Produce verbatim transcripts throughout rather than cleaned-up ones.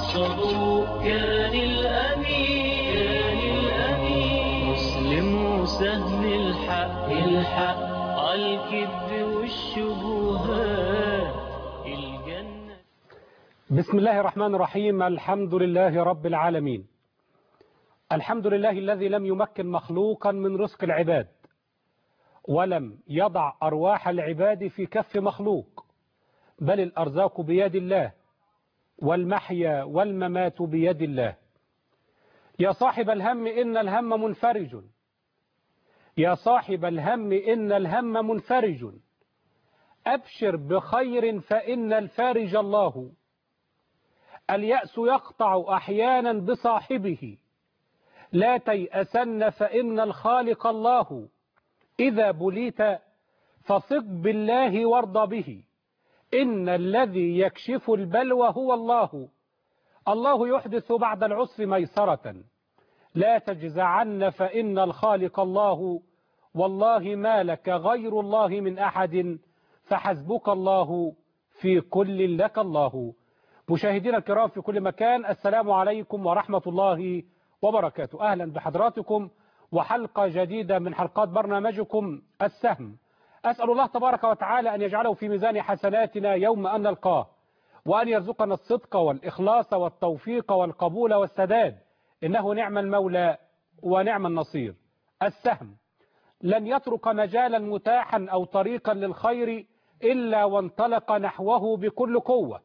الصدوق كان الأمين كان الأمين مسلم سهم الحق الحق عالكذب والشبهات الجنة. بسم الله الرحمن الرحيم. الحمد لله رب العالمين. الحمد لله الذي لم يمكن مخلوقا من رزق العباد ولم يضع أرواح العباد في كف مخلوق، بل الأرزاق بيد الله والمحيا والممات بيد الله. يا صاحب الهم إن الهم منفرج، يا صاحب الهم إن الهم منفرج، أبشر بخير فإن الفارج الله. اليأس يقطع أحيانا بصاحبه، لا تيأسن فإن الخالق الله. إذا بليت فثق بالله وارض به، إن الذي يكشف البلوى هو الله. الله يحدث بعد العسر ميسرة، لا تجزعن فإن الخالق الله. والله ما لك غير الله من أحد، فحسبك الله في كل لك الله. مشاهدينا الكرام في كل مكان، السلام عليكم ورحمة الله وبركاته. أهلا بحضراتكم وحلقة جديدة من حلقات برنامجكم السهم. أسأل الله تبارك وتعالى أن يجعله في ميزان حسناتنا يوم أن نلقاه، وأن يرزقنا الصدق والإخلاص والتوفيق والقبول والسداد، إنه نعم المولى ونعم النصير. السهم لن يترك مجالا متاحا أو طريقا للخير إلا وانطلق نحوه بكل قوة.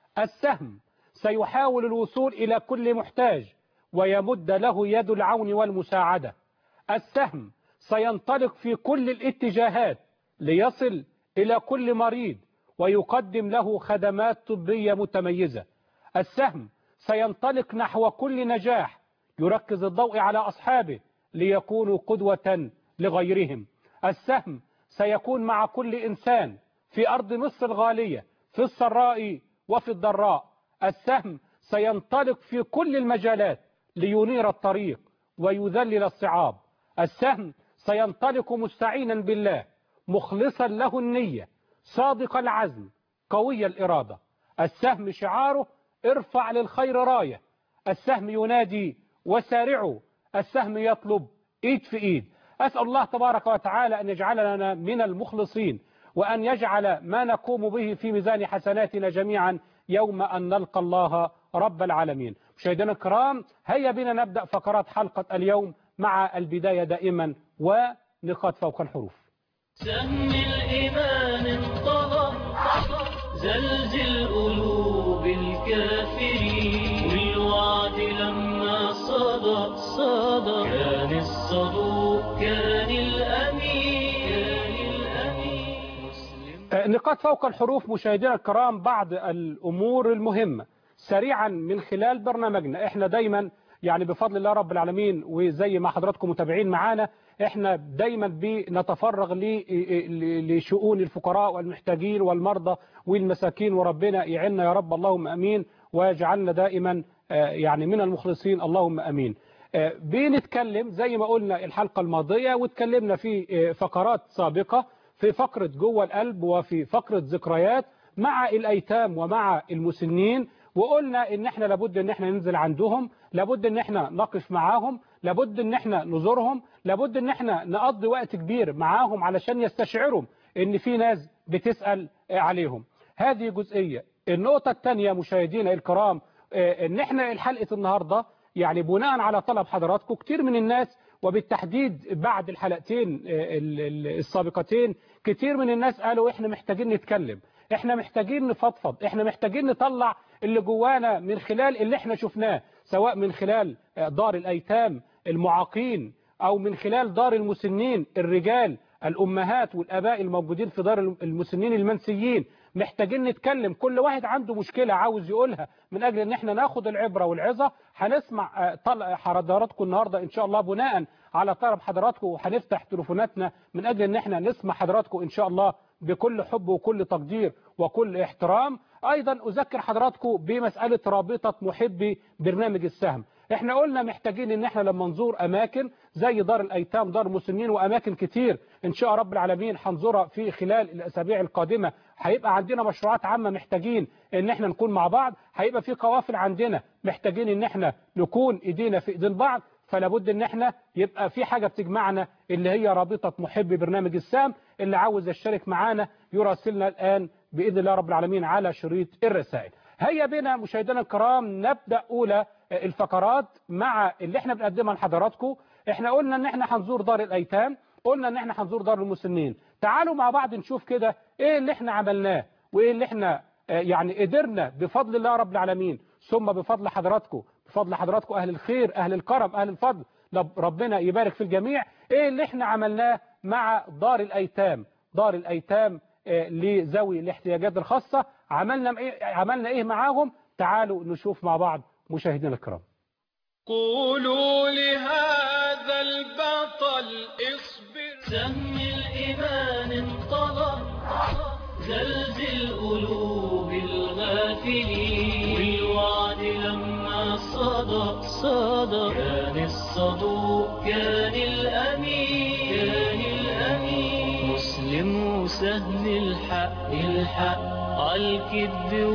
السهم سيحاول الوصول إلى كل محتاج ويمد له يد العون والمساعدة. السهم سينطلق في كل الاتجاهات ليصل إلى كل مريض ويقدم له خدمات طبية متميزة. السهم سينطلق نحو كل نجاح، يركز الضوء على أصحابه ليكونوا قدوة لغيرهم. السهم سيكون مع كل إنسان في أرض مصر الغالية في السراء وفي الضراء. السهم سينطلق في كل المجالات لينير الطريق ويذلل الصعاب. السهم سينطلق مستعينا بالله، مخلصا له النية، صادق العزم، قوي الإرادة. السهم شعاره ارفع للخير راية. السهم ينادي وسارعوا. السهم يطلب ايد في ايد. أسأل الله تبارك وتعالى أن يجعلنا من المخلصين، وأن يجعل ما نقوم به في ميزان حسناتنا جميعا يوم أن نلقى الله رب العالمين. مشاهدينا الكرام، هيا بنا نبدأ فقرات حلقة اليوم مع البداية دائما ونقاط فوق الحروف. سهم الإيمان انطلق زلزل قلوب الكافرين، والوعد لما صدق صدق كان الصدوق كان الأمين كان الأمين مسلم. نقاط فوق الحروف مشاهدينا الكرام، بعض الأمور المهمة سريعا من خلال برنامجنا. احنا دايما يعني بفضل الله رب العالمين، وزي ما حضراتكم متابعين معانا، احنا دايما بنتفرغ لشؤون الفقراء والمحتاجين والمرضى والمساكين، وربنا يعيننا يا رب، اللهم امين، ويجعلنا دائما يعني من المخلصين، اللهم امين. بنتكلم زي ما قلنا الحلقة الماضية، واتكلمنا في فقرات سابقة، في فقرة جوه القلب وفي فقرة ذكريات مع الأيتام ومع المسنين، وقلنا ان احنا لابد ان احنا ننزل عندهم، لابد ان احنا نقف معاهم، لابد ان احنا نزورهم، لابد ان احنا نقضي وقت كبير معاهم علشان يستشعروا ان في ناس بتسأل عليهم. هذه جزئية. النقطة الثانية مشاهدينا الكرام، ان احنا حلقة النهاردة يعني بناء على طلب حضراتكم، كتير من الناس وبالتحديد بعد الحلقتين السابقتين كتير من الناس قالوا احنا محتاجين نتكلم، احنا محتاجين نفضفض، احنا محتاجين نطلع اللي جوانا من خلال اللي احنا شفناه، سواء من خلال دار الأيتام المعاقين أو من خلال دار المسنين الرجال الأمهات والآباء الموجودين في دار المسنين المنسيين. محتاجين نتكلم، كل واحد عنده مشكلة عاوز يقولها، من أجل أن احنا ناخد العبرة والعظة. هنسمع طلع حضراتكم النهاردة إن شاء الله بناء على طلب حضراتكم، وهنفتح تليفوناتنا من أجل أن احنا نسمع حضراتكم إن شاء الله بكل حب وكل تقدير وكل احترام. أيضا أذكر حضراتكم بمسألة رابطة محبي برنامج السهم. احنا قلنا محتاجين ان احنا لما نزور اماكن زي دار الأيتام، دار المسنين، وأماكن كتير إن شاء رب العالمين هنزورها في خلال الأسابيع القادمة. هيبقى عندنا مشروعات عامة محتاجين إن احنا نكون مع بعض، هيبقى في قوافل عندنا محتاجين إن احنا نكون إيدينا في إيدين بعض. فلا بد إن احنا يبقى في حاجة بتجمعنا اللي هي رابطة محبي برنامج السام. اللي عاوز يشترك معانا يراسلنا الآن بإذن الله رب العالمين على شريط الرسائل. هيا بنا مشاهدينا الكرام نبدأ أولى الفقرات مع اللي احنا بنقدمها لحضراتكم. احنا قلنا ان احنا هنزور دار الأيتام، قلنا ان احنا هنزور دار المسنين. تعالوا مع بعض نشوف كده ايه اللي احنا عملناه وايه اللي احنا يعني قدرنا بفضل الله رب العالمين، ثم بفضل حضراتكم، بفضل حضراتكم أهل الخير أهل الكرم أهل الفضل، ربنا يبارك في الجميع. ايه اللي احنا عملناه مع دار الأيتام، دار الأيتام لذوي الاحتياجات الخاصة، عملنا ايه عملنا ايه معاهم. تعالوا نشوف مع بعض مشاهدينا الكرام. قولوا لهذا البطل اصبر، سهم الإيمان انطلق، زلزل قلوب الغافلين، والوعد لما صدق صدق، كان الصدوق كان الأمين كان الأمين، مسلم وسهم الحق الحق، عالكذب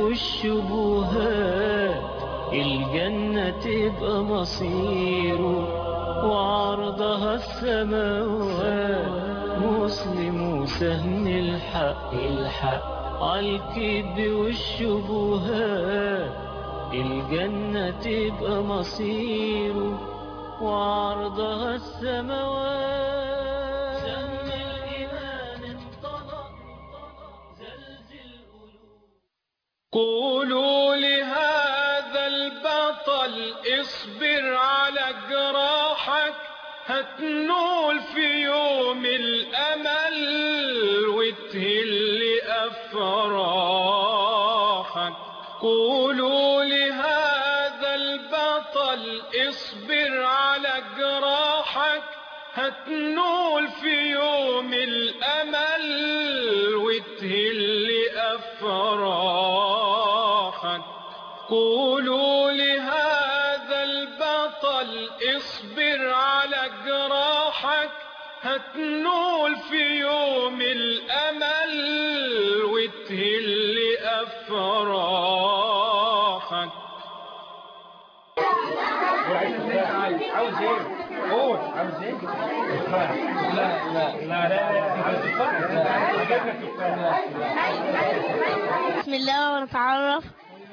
والشبهات الجنة تبقى مصيره، وعرضها السماوات، مسلم وسهم الحق الحق، عالكذب والشبهات الجنة تبقى مصيره، وعرضها السماوات، سهم الإيمان انطلق، زلزل قلوب. قولوا لهذا البطل اصبر على جراحك، هتنول في يوم الأمل وتهل أفراحك. قولوا لهذا البطل اصبر على جراحك، هتنول في يوم الأمل وتهل أفراحك. قولوا لهذا البطل اصبر على جراحك، هتنول في يوم الأمل وتهل أفراحك. عاوز ايه؟ قول عاوز ايه؟ لا لا لا لا بسم الله ونتعرف.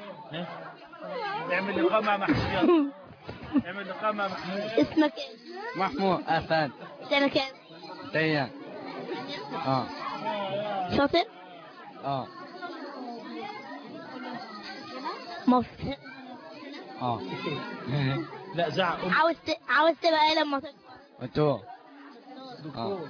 نعمل لقاء مع محمود. نعمل لقاء مع محمود. اسمك ايه؟ محمود أسد. سنة كام؟ ديان. اه شاطر؟ اه مصر. اه لا زعق. عاوز ت... عاوز تبقى ايه لما تكبر؟ دكتور. اه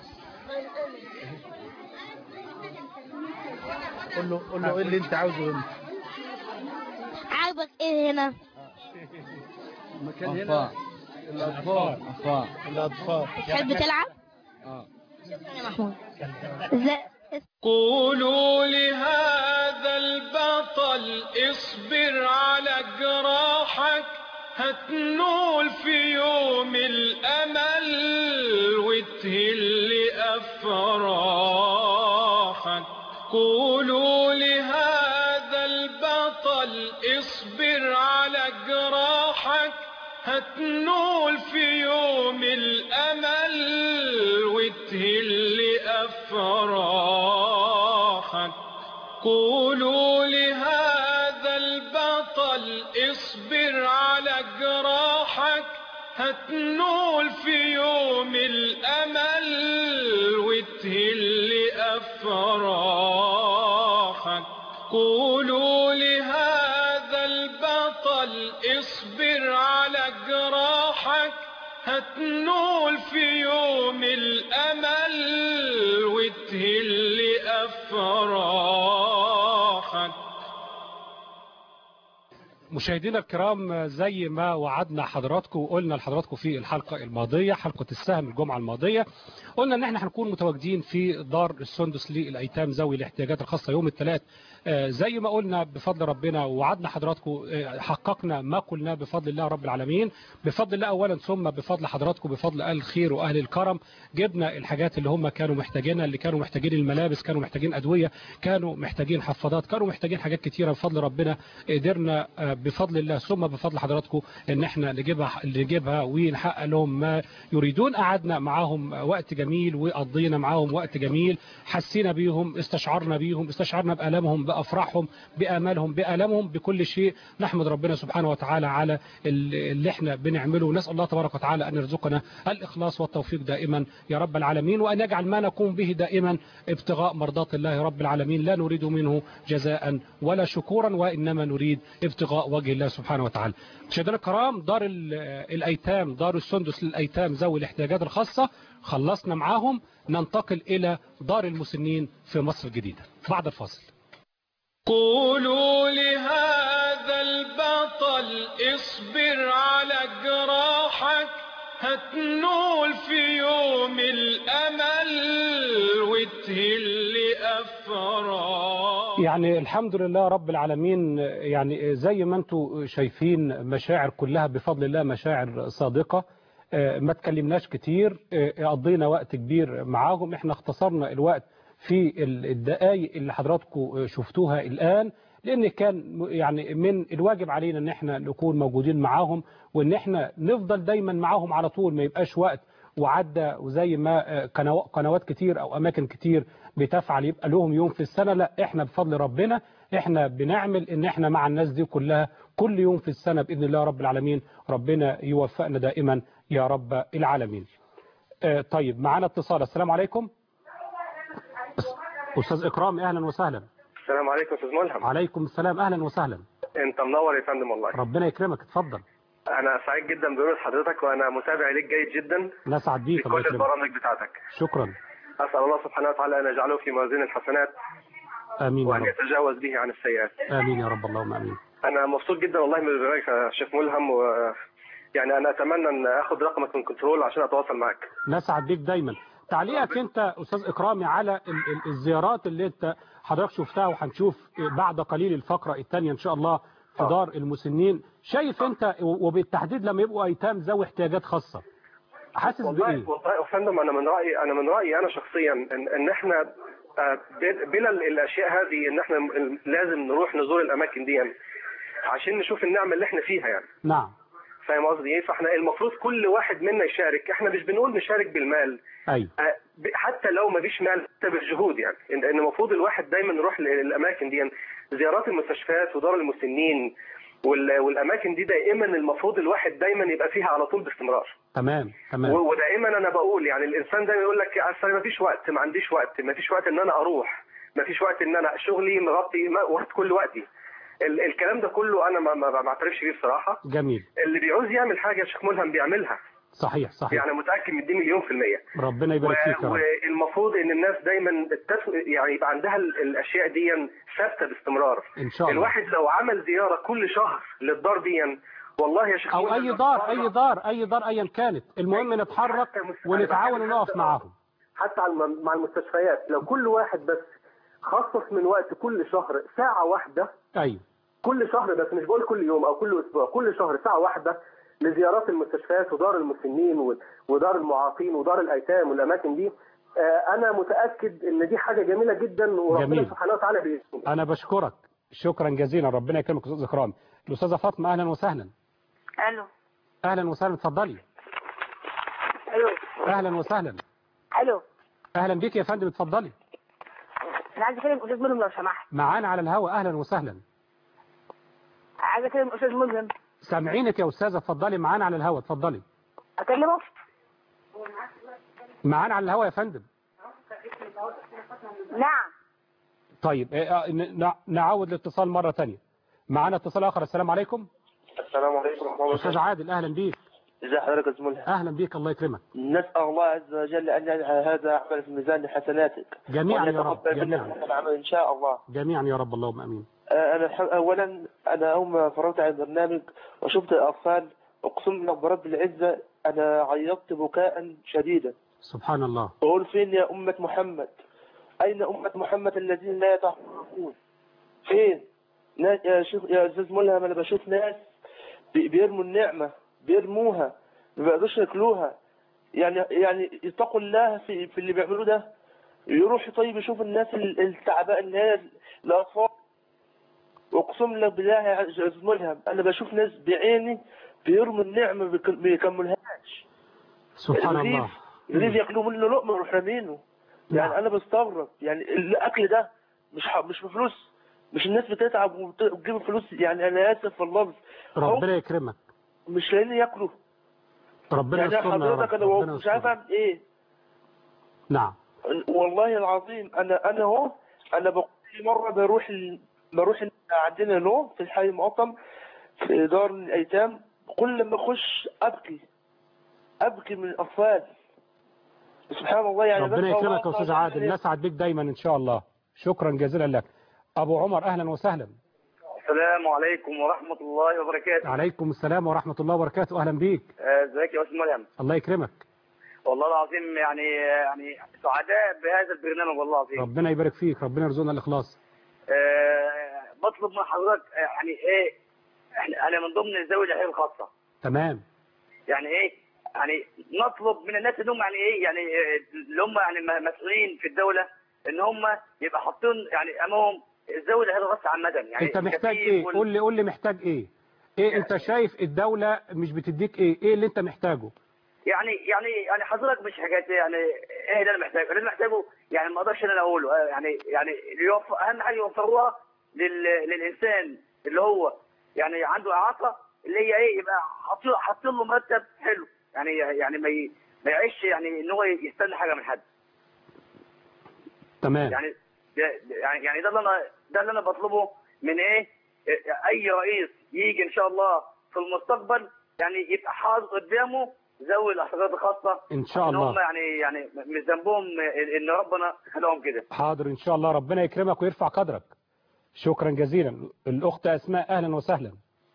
قول له قول له ايه اللي انت عاوزه هنا؟ عاجبك ايه هنا؟ المكان هنا الاطفال. أطفال. الاطفال. بتحب تلعب؟ اه شكرا يا محمود. ازاي؟ قولوا لهذا البطل اصبر على جراحك، هتنول في يوم الأمل وتهل أفراحك. قولوا لهذا البطل اصبر على جراحك، هتنول في يوم الأمل وتهل أفراحك. قولوا لهذا البطل اصبر على جراحك، هتنول في يوم الأمل وتهل أفراحك. قولوا لهذا البطل اصبر على جراحك، هتنول في يوم الأمل وتهل أفراحك. مشاهدينا الكرام، زي ما وعدنا حضراتكم وقلنا لحضراتكم في الحلقة الماضية، حلقة السهم الجمعة الماضية، قلنا ان احنا هنكون متواجدين في دار السندس للايتام ذوي الاحتياجات الخاصه يوم الثلاث، زي ما قلنا بفضل ربنا ووعدنا حضراتكم، حققنا ما قلناه بفضل الله رب العالمين. بفضل الله اولا، ثم بفضل حضراتكم، بفضل اهل الخير واهل الكرم، جبنا الحاجات اللي هم كانوا محتاجينها، اللي كانوا محتاجين الملابس، كانوا محتاجين ادويه، كانوا محتاجين حفاضات، كانوا محتاجين حاجات كتيره. بفضل ربنا قدرنا بفضل الله ثم بفضل حضراتكم ان احنا نجيبها نجيبها ونحقق لهم ما يريدون. قعدنا معاهم وقت جميل وقضينا معاهم وقت جميل، حسينا بيهم، استشعرنا بيهم، استشعرنا بآلامهم، بأفراحهم، بآمالهم، بآلامهم، بكل شيء. نحمد ربنا سبحانه وتعالى على اللي احنا بنعمله، ونسأل الله تبارك وتعالى أن يرزقنا الإخلاص والتوفيق دائما يا رب العالمين، وأن يجعل ما نقوم به دائما ابتغاء مرضات الله رب العالمين، لا نريد منه جزاء ولا شكورا، وإنما نريد ابتغاء وجه الله سبحانه وتعالى. مشاهدينا الكرام، دار الأيتام، دار السندس للأيتام ذوي الاحتياجات الخاصة، خلصنا معاهم، ننتقل إلى دار المسنين في مصر الجديدة بعد الفاصل. قولوا لهذا البطل اصبر على جراحك، هتنول في يوم الأمل وتهل أفراح. يعني الحمد لله رب العالمين، يعني زي ما انتم شايفين مشاعر كلها بفضل الله مشاعر صادقة. ما تكلمناش كتير، قضينا وقت كبير معاهم. احنا اختصرنا الوقت في الدقائق اللي حضراتكم شفتوها الآن، لأن كان يعني من الواجب علينا ان احنا نكون موجودين معاهم، وان احنا نفضل دايما معاهم على طول، ما يبقاش وقت وعدى وزي ما قنوات كتير او اماكن كتير بتفعل يبقى لهم يوم في السنة. لا، احنا بفضل ربنا احنا بنعمل ان احنا مع الناس دي كلها كل يوم في السنة بإذن الله رب العالمين. ربنا يوفقنا دائما يا رب العالمين. اه طيب، معنا اتصال. السلام عليكم أستاذ إكرام، أهلا وسهلا. السلام عليكم أستاذ ملهم. عليكم السلام، أهلا وسهلا. أنت منور يا فندم والله. ربنا يكرمك، اتفضل. أنا سعيد جدا برؤية حضرتك، وأنا متابع ليك جيد جدا. نسعد بيك، في كل البرامج بتاعتك. شكرا. أسأل الله سبحانه وتعالى أن يجعله في موازين الحسنات. آمين. وأن يتجاوز به عن السيئات. آمين يا رب، اللهم آمين. أنا مبسوط جدا والله من برنامجك يا شيخ ملهم، و يعني أنا أتمنى أن آخذ رقمك من كنترول عشان أتواصل معك. نسعد بيك دايما. تعليقك أنت أستاذ إكرامي على الزيارات اللي أنت حضرتك شفتها، وهنشوف بعد قليل الفقرة الثانية إن شاء الله في دار المسنين. شايف أنت وبالتحديد لما يبقوا أيتام ذوي احتياجات خاصة، حاسس بإيه؟ والله يا فندم، أنا من رأيي أنا من رأيي أنا شخصيا إن, إن إحنا بلا الأشياء هذه إن إحنا لازم نروح نزور الأماكن دي يعني عشان نشوف النعمة اللي إحنا فيها يعني. نعم. فاهم قصدي ايه؟ فاحنا المفروض كل واحد منا يشارك. احنا مش بنقول نشارك بالمال، ايوه، حتى لو ما فيش مال حتى بالجهود يعني. ان المفروض الواحد دايما يروح للاماكن دي يعني. زيارات المستشفيات ودار المسنين والاماكن دي دائما المفروض الواحد دايما يبقى فيها على طول باستمرار. تمام تمام. ودائما انا بقول يعني الانسان دايما يقول لك اصل ما فيش وقت، ما عنديش وقت، ما فيش وقت ان انا اروح، ما فيش وقت ان انا شغلي مغطي وقت كل وقتي. الكلام ده كله انا ما ما بعترفش بيه بصراحه. جميل. اللي بيعوز يعمل حاجه يا شيخ ملهم بيعملها. صحيح صحيح. يعني متاكد من دي مليون في الميه. ربنا يبارك فيك يا رب. والمفروض ان الناس دايما التف... يعني يبقى عندها الاشياء دي ثابته باستمرار. ان شاء الله. الواحد لو عمل زياره كل شهر للدار دي والله يا شيخ او اي دار اي دار اي دار ايا كانت، المهم نتحرك ونتعاون ونقف معاهم. حتى مع المستشفيات لو كل واحد بس خصص من وقت كل شهر ساعه واحده. ايوه. كل شهر بس، مش بقول كل يوم او كل اسبوع، كل شهر ساعه واحده لزيارات المستشفيات ودار المسنين ودار المعاقين ودار الايتام والاماكن دي. انا متاكد ان دي حاجه جميله جدا، وربنا سبحانه وتعالى بيسلمك. انا بشكرك شكرا جزيلا، ربنا يكرمك استاذ اكرام. الاستاذه فاطمه، اهلا وسهلا. الو. اهلا وسهلا، اتفضلي. الو. اهلا وسهلا. الو. اهلا بيك يا فندم، اتفضلي. انا عايز اكلم استاذ ملهم لو سمحت. معانا على الهواء، اهلا وسهلا. عايز اكلم استاذ ملهم. سامعينك يا استاذه، اتفضلي معانا على الهواء، اتفضلي. اكلمه؟ معانا على الهواء يا فندم. نعم. طيب نعود الاتصال مره ثانيه. معانا اتصال اخر. السلام عليكم. السلام عليكم ورحمه الله. استاذ عادل، اهلا بيك. ازي حضرتك يا زميلي؟ اهلا بيك، الله يكرمك. نسال الله عز وجل ان يجعل هذا عمل في ميزان حسناتك جميعا يا رب. جميعا العمل ان شاء الله. جميعا يا رب، اللهم امين. انا اولا انا اول ما فرغت عن البرنامج وشفت الاطفال اقسم لك برب العزه انا عيطت بكاء شديدا. سبحان الله. بقول فين يا أمة محمد؟ أين أمة محمد الذين لا يتحركون؟ فين؟ ناس يا شيخ يا أستاذ ملهم، أنا بشوف ناس بي- بيرموا النعمة، بيرموها، ما بيقدروش ياكلوها. يعني يعني يتقوا الله في في اللي بيعملوه ده. يروح طيب يشوف الناس ال- التعباء اللي هي الأطفال. أقسم لك بالله يا أستاذ ملهم، أنا بشوف ناس بعيني بيرموا النعمة ما بيك- بيكملوهاش. سبحان الرغيف- الله. الرغيف ياكلوا منه لقمة ويروح رامينه. يعني نعم. أنا بستغرب، يعني الأكل ده مش ح- مش بفلوس، مش الناس بتتعب وبت- وتجيب فلوس. يعني أنا آسف والله، ربنا يكرمك. مش لاقيين ياكلوا. ربنا يعني يسترنا يا حضرتك رب. أنا ربنا مش عارف يسترنا. أعمل إيه. نعم. والله العظيم أنا أنا أهو، أنا بقول مرة بروح ال... بروح ال- عندنا له في الحي المقطم في دار الأيتام، كل ما أخش أبكي أبكي من الأطفال. سبحان الله. يعني ربنا بس يكرمك يا الله أستاذ عادل، نسعد بك دايما إن شاء الله. شكرا جزيلا لك. أبو عمر أهلا وسهلا. السلام عليكم ورحمة الله وبركاته. عليكم السلام ورحمة الله وبركاته. أهلا بيك. آه، ازيك يا أستاذ ملهم؟ الله يكرمك. والله العظيم يعني يعني سعداء بهذا البرنامج والله العظيم. ربنا يبارك فيك، ربنا يرزقنا الإخلاص. أه بطلب من حضرتك آه، يعني ايه، احنا انا من ضمن ذوي الاحياء الخاصة. تمام. يعني ايه؟ يعني نطلب من الناس اللي هم يعني ايه يعني آه، اللي هم يعني م- مسؤولين في الدولة ان هم يبقى حاطين يعني امامهم ذوي الاحياء الخاصة عامة. يعني أنت محتاج الكفيف إيه؟ وال- قول لي قول لي محتاج إيه؟ إيه أنت شايف الدولة مش بتديك إيه؟ إيه اللي أنت محتاجه؟ يعني يعني يعني حضرتك مش حكايه يعني ايه اللي انا محتاجه، اللي انا محتاجه يعني ما اقدرش ان انا اقوله. آه، يعني يعني يوفر اهم حاجه يوفروها لل للانسان اللي هو يعني عنده اعاقه، اللي هي ايه، يبقى حاطين حاطين له مرتب حلو. يعني يعني ما ي- ما يعيش يعني ان هو يستنى حاجه من حد. تمام. يعني ده- يعني يعني ده اللي انا ده اللي انا بطلبه من ايه، اي رئيس يجي ان شاء الله في المستقبل يعني يبقى حاطط قدامه ذوي الاحتياجات الخاصه. إن شاء عشان الله. هم يعني يعني مش ذنبهم ان ربنا خلقهم كده. حاضر إن شاء الله، ربنا يكرمك ويرفع قدرك. شكرا جزيلا. الأخت أسماء أهلا وسهلا.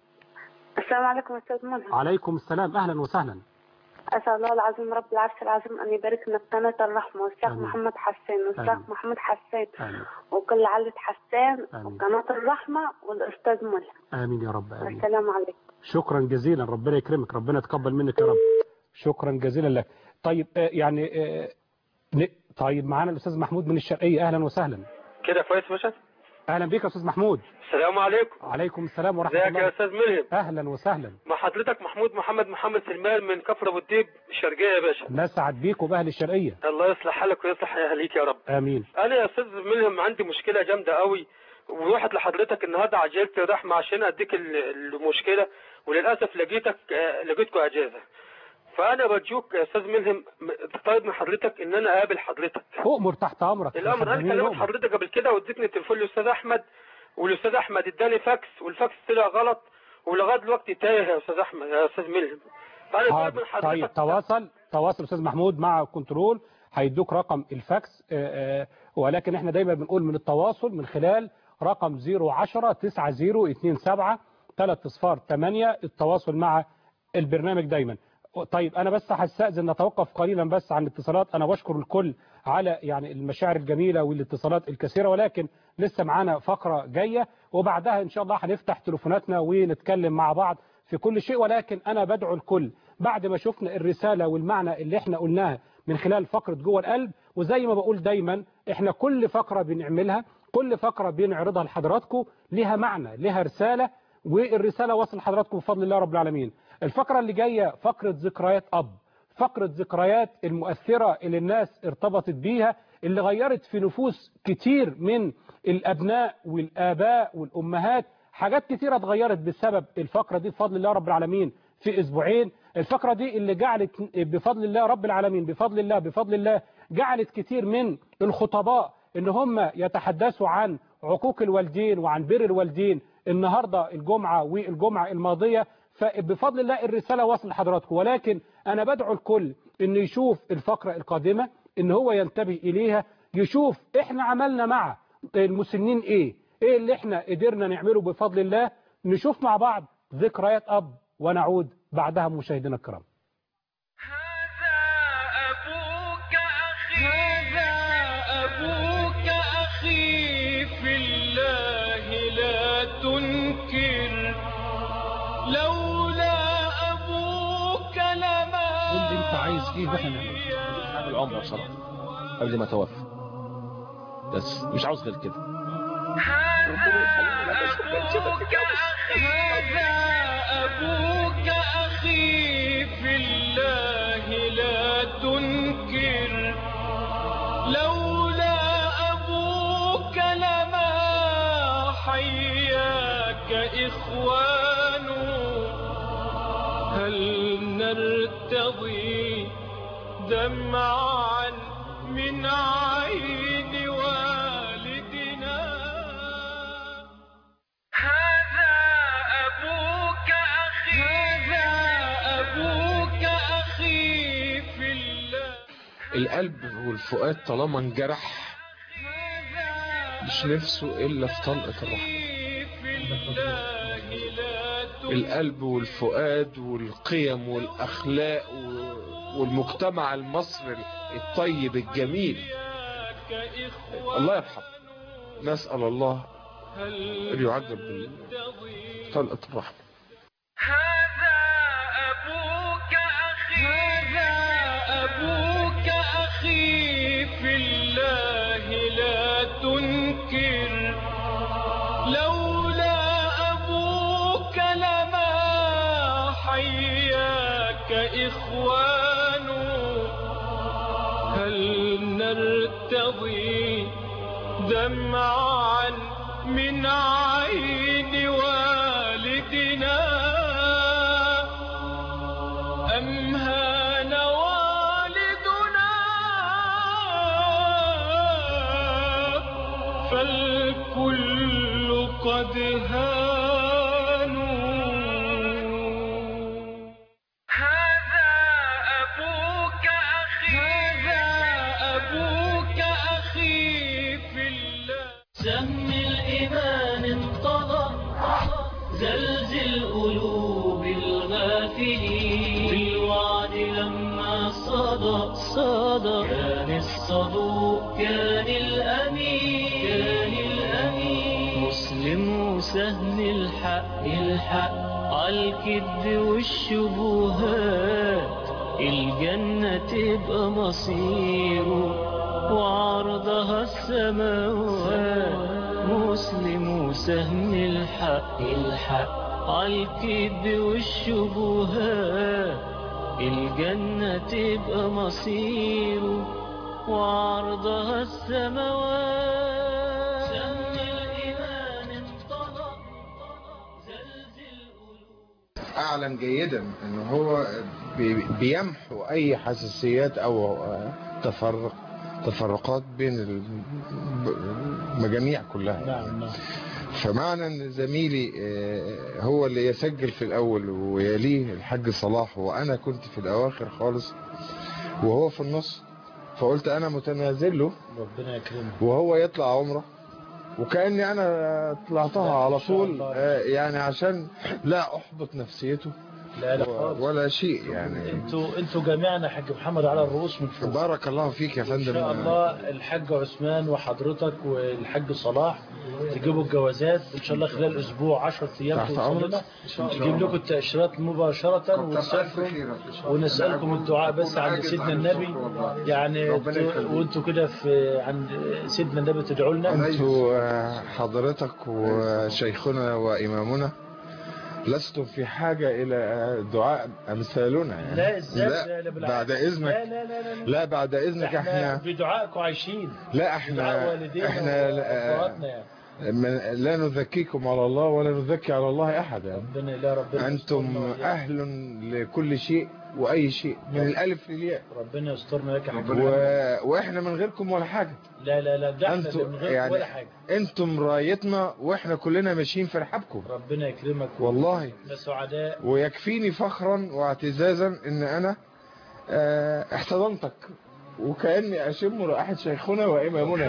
السلام عليكم أستاذ ملهم. عليكم السلام أهلا وسهلا. أسأل الله العظيم رب العرش العظيم أن يبارك لنا في قناة الرحمة والشيخ آمين. محمد حسان آمين. والشيخ محمد حسان آمين. وكل عائلة حسان آمين. وقناة الرحمة والأستاذ ملهم. آمين يا رب. آمين. السلام عليكم. شكرا جزيلا، ربنا يكرمك، ربنا يتقبل منك يا رب. شكرا جزيلا لك. طيب آه، يعني آه، ن- طيب معانا الأستاذ محمود من الشرقية. أهلا وسهلا. كده كويس يا باشا. أهلا بيك يا أستاذ محمود. السلام عليكم. عليكم السلام ورحمة ازيك الله. يا استاذ ملهم؟ أهلا وسهلا. مع حضرتك محمود محمد محمد سلمان من كفر ابو الديب الشرقيه يا باشا. نسعد بيك وبأهل الشرقية. الله يصلح حالك ويصلح اهاليك يا رب. آمين. انا يا استاذ ملهم عندي مشكله جامده قوي، ورحت لحضرتك النهارده عجلت رحمه عشان اديك ال- المشكله، وللاسف لقيتك آه، لقيتكم اجازه. فانا برجوك يا استاذ ملهم م- طالب من حضرتك ان انا اقابل حضرتك. أؤمر تحت أمرك. الامر انا صدقني كلمت أؤمر. حضرتك قبل كده واديتني التليفون للاستاذ احمد، والاستاذ احمد اداني فاكس والفاكس طلع غلط، ولغايه دلوقتي تايه يا استاذ احمد يا استاذ ملهم. فانا طالب من حاضر. طيب حضرتك تواصل تواصل أستاذ محمود مع كنترول، هيدوك رقم الفاكس. آه، آه، ولكن احنا دايما بنقول من التواصل من خلال رقم صفر عشرة تسعة صفر اتنين سبعة ثلاثة صفار ثمانية التواصل مع البرنامج دايما. طيب انا بس هستأذن نتوقف قليلا بس عن الاتصالات. انا بشكر الكل على يعني المشاعر الجميلة والاتصالات الكثيرة، ولكن لسه معانا فقرة جاية وبعدها ان شاء الله هنفتح تليفوناتنا ونتكلم مع بعض في كل شيء. ولكن انا بدعو الكل بعد ما شفنا الرسالة والمعنى اللي احنا قلناها من خلال فقرة جوه القلب، وزي ما بقول دايما احنا كل فقرة بنعملها كل فقرة بنعرضها لحضراتكم لها معنى لها رسالة، والرسالة وصل لحضراتكم بفضل الله رب العالمين. الفقرة اللي جاية فقرة ذكريات أب، فقرة ذكريات المؤثرة اللي الناس ارتبطت بيها، اللي غيرت في نفوس كتير من الأبناء والآباء والأمهات. حاجات كتيرة اتغيرت بسبب الفقرة دي بفضل الله رب العالمين في أسبوعين. الفقرة دي اللي جعلت بفضل الله رب العالمين بفضل الله بفضل الله جعلت كتير من الخطباء ان هم يتحدثوا عن عقوق الوالدين وعن بر الوالدين النهاردة الجمعة والجمعة الماضية. فبفضل الله الرسالة وصل لحضراتكم، ولكن أنا بدعو الكل إنه يشوف الفقرة القادمة، إن هو ينتبه إليها، يشوف إحنا عملنا مع المسنين إيه إيه اللي إحنا قدرنا نعمله بفضل الله. نشوف مع بعض ذكريات أب ونعود بعدها مشاهدينا الكرام. أبوك نفسي اعمل عمره بصراحه قبل ما اتوفى، بس مش عاوز غير كده. هذا أبوك أخي في الله لا تنكر، لولا أبوك لما حياك إخوان، هل نرتضي دمعا من عين والدنا؟ هذا أبوك أخي، هذا أبوك أخي في الله. القلب والفؤاد طالما انجرح مش نفسه إلا في طلقة الرحمة. القلب والفؤاد والقيم والأخلاق والمجتمع المصري الطيب الجميل الله يرحمه. نسأل الله أن يعجل بطلقة الرحمة. هذا أبوك أخي، هذا أبوك أخي في الله لا تنكر، لولا أبوك لما حياك إخوان، هل نرتضي دمعا من عين والدنا؟ أم هان والدنا فالكل قد هانوا. هذا أبوك أخي، هذا أبوك أخي في الله. سهم الإيمان انقضى، زلزل قلوب الغافلين، بالوعد لما صدى صدى، كان الصدوق كان الأمين كان الأمين، مسلم وسهم الحق الحق عالكذب والشبهات، الجنة تبقى مصيره وعرضها السماوات، مسلم وسهم الحق الحق عالكذب والشبهات، الجنة تبقى مصيره وعرضها السماوات. سهم الإيمان انطلق زلزل قلوب. أعلم جيدا أنه هو بي- بيمحو أي حساسيات أو تفرق تفرقات بين المجاميع كلها. نعم نعم. فمعنى ان زميلي هو اللي يسجل في الاول ويليه الحاج صلاح وانا كنت في الاواخر خالص وهو في النص، فقلت انا متنازل له ربنا يكرمه وهو يطلع عمره، وكأني انا طلعتها على طول يعني عشان لا احبط نفسيته لا لا خالص ولا شيء يعني. انتوا انتوا جميعنا حاج محمد على الرؤوس من فوق. بارك الله فيك يا فندم. ان شاء الله الحاج عثمان وحضرتك والحاج صلاح تجيبوا الجوازات ان شاء الله خلال اسبوع عشرة ايام توصل لنا، نجيب لكم التاشيرات مباشره ونسالكم ونسالكم الدعاء بس عند سيدنا النبي يعني، وانتوا كده في عند سيدنا النبي تدعوا لنا. انتوا حضرتك وشيخنا وامامنا لستم في حاجة إلى دعاء أمثالنا يعني. لا ازاي لا, لا بالعكس. بعد إذنك لا لا لا لا, لا بعد إذنك احنا, احنا بدعائكم عايشين. لا احنا احنا لا, يعني. لا نذكيكم على الله ولا نذكي على الله أحد يعني. ربنا لا ربنا أنتم أهل لكل شيء وأي شيء من الألف للياء. ربنا يسترنا لك يا حاج و... وإحنا من غيركم ولا حاجة. لا لا لا ده احنا من غيركم يعني ولا حاجة. أنتم رايتنا وإحنا كلنا ماشيين في رحابكم. ربنا يكرمك والله سعداء. ويكفيني فخرا واعتزازا إن أنا اه احتضنتك وكأني أشم رائحة شيخنا وإمامنا.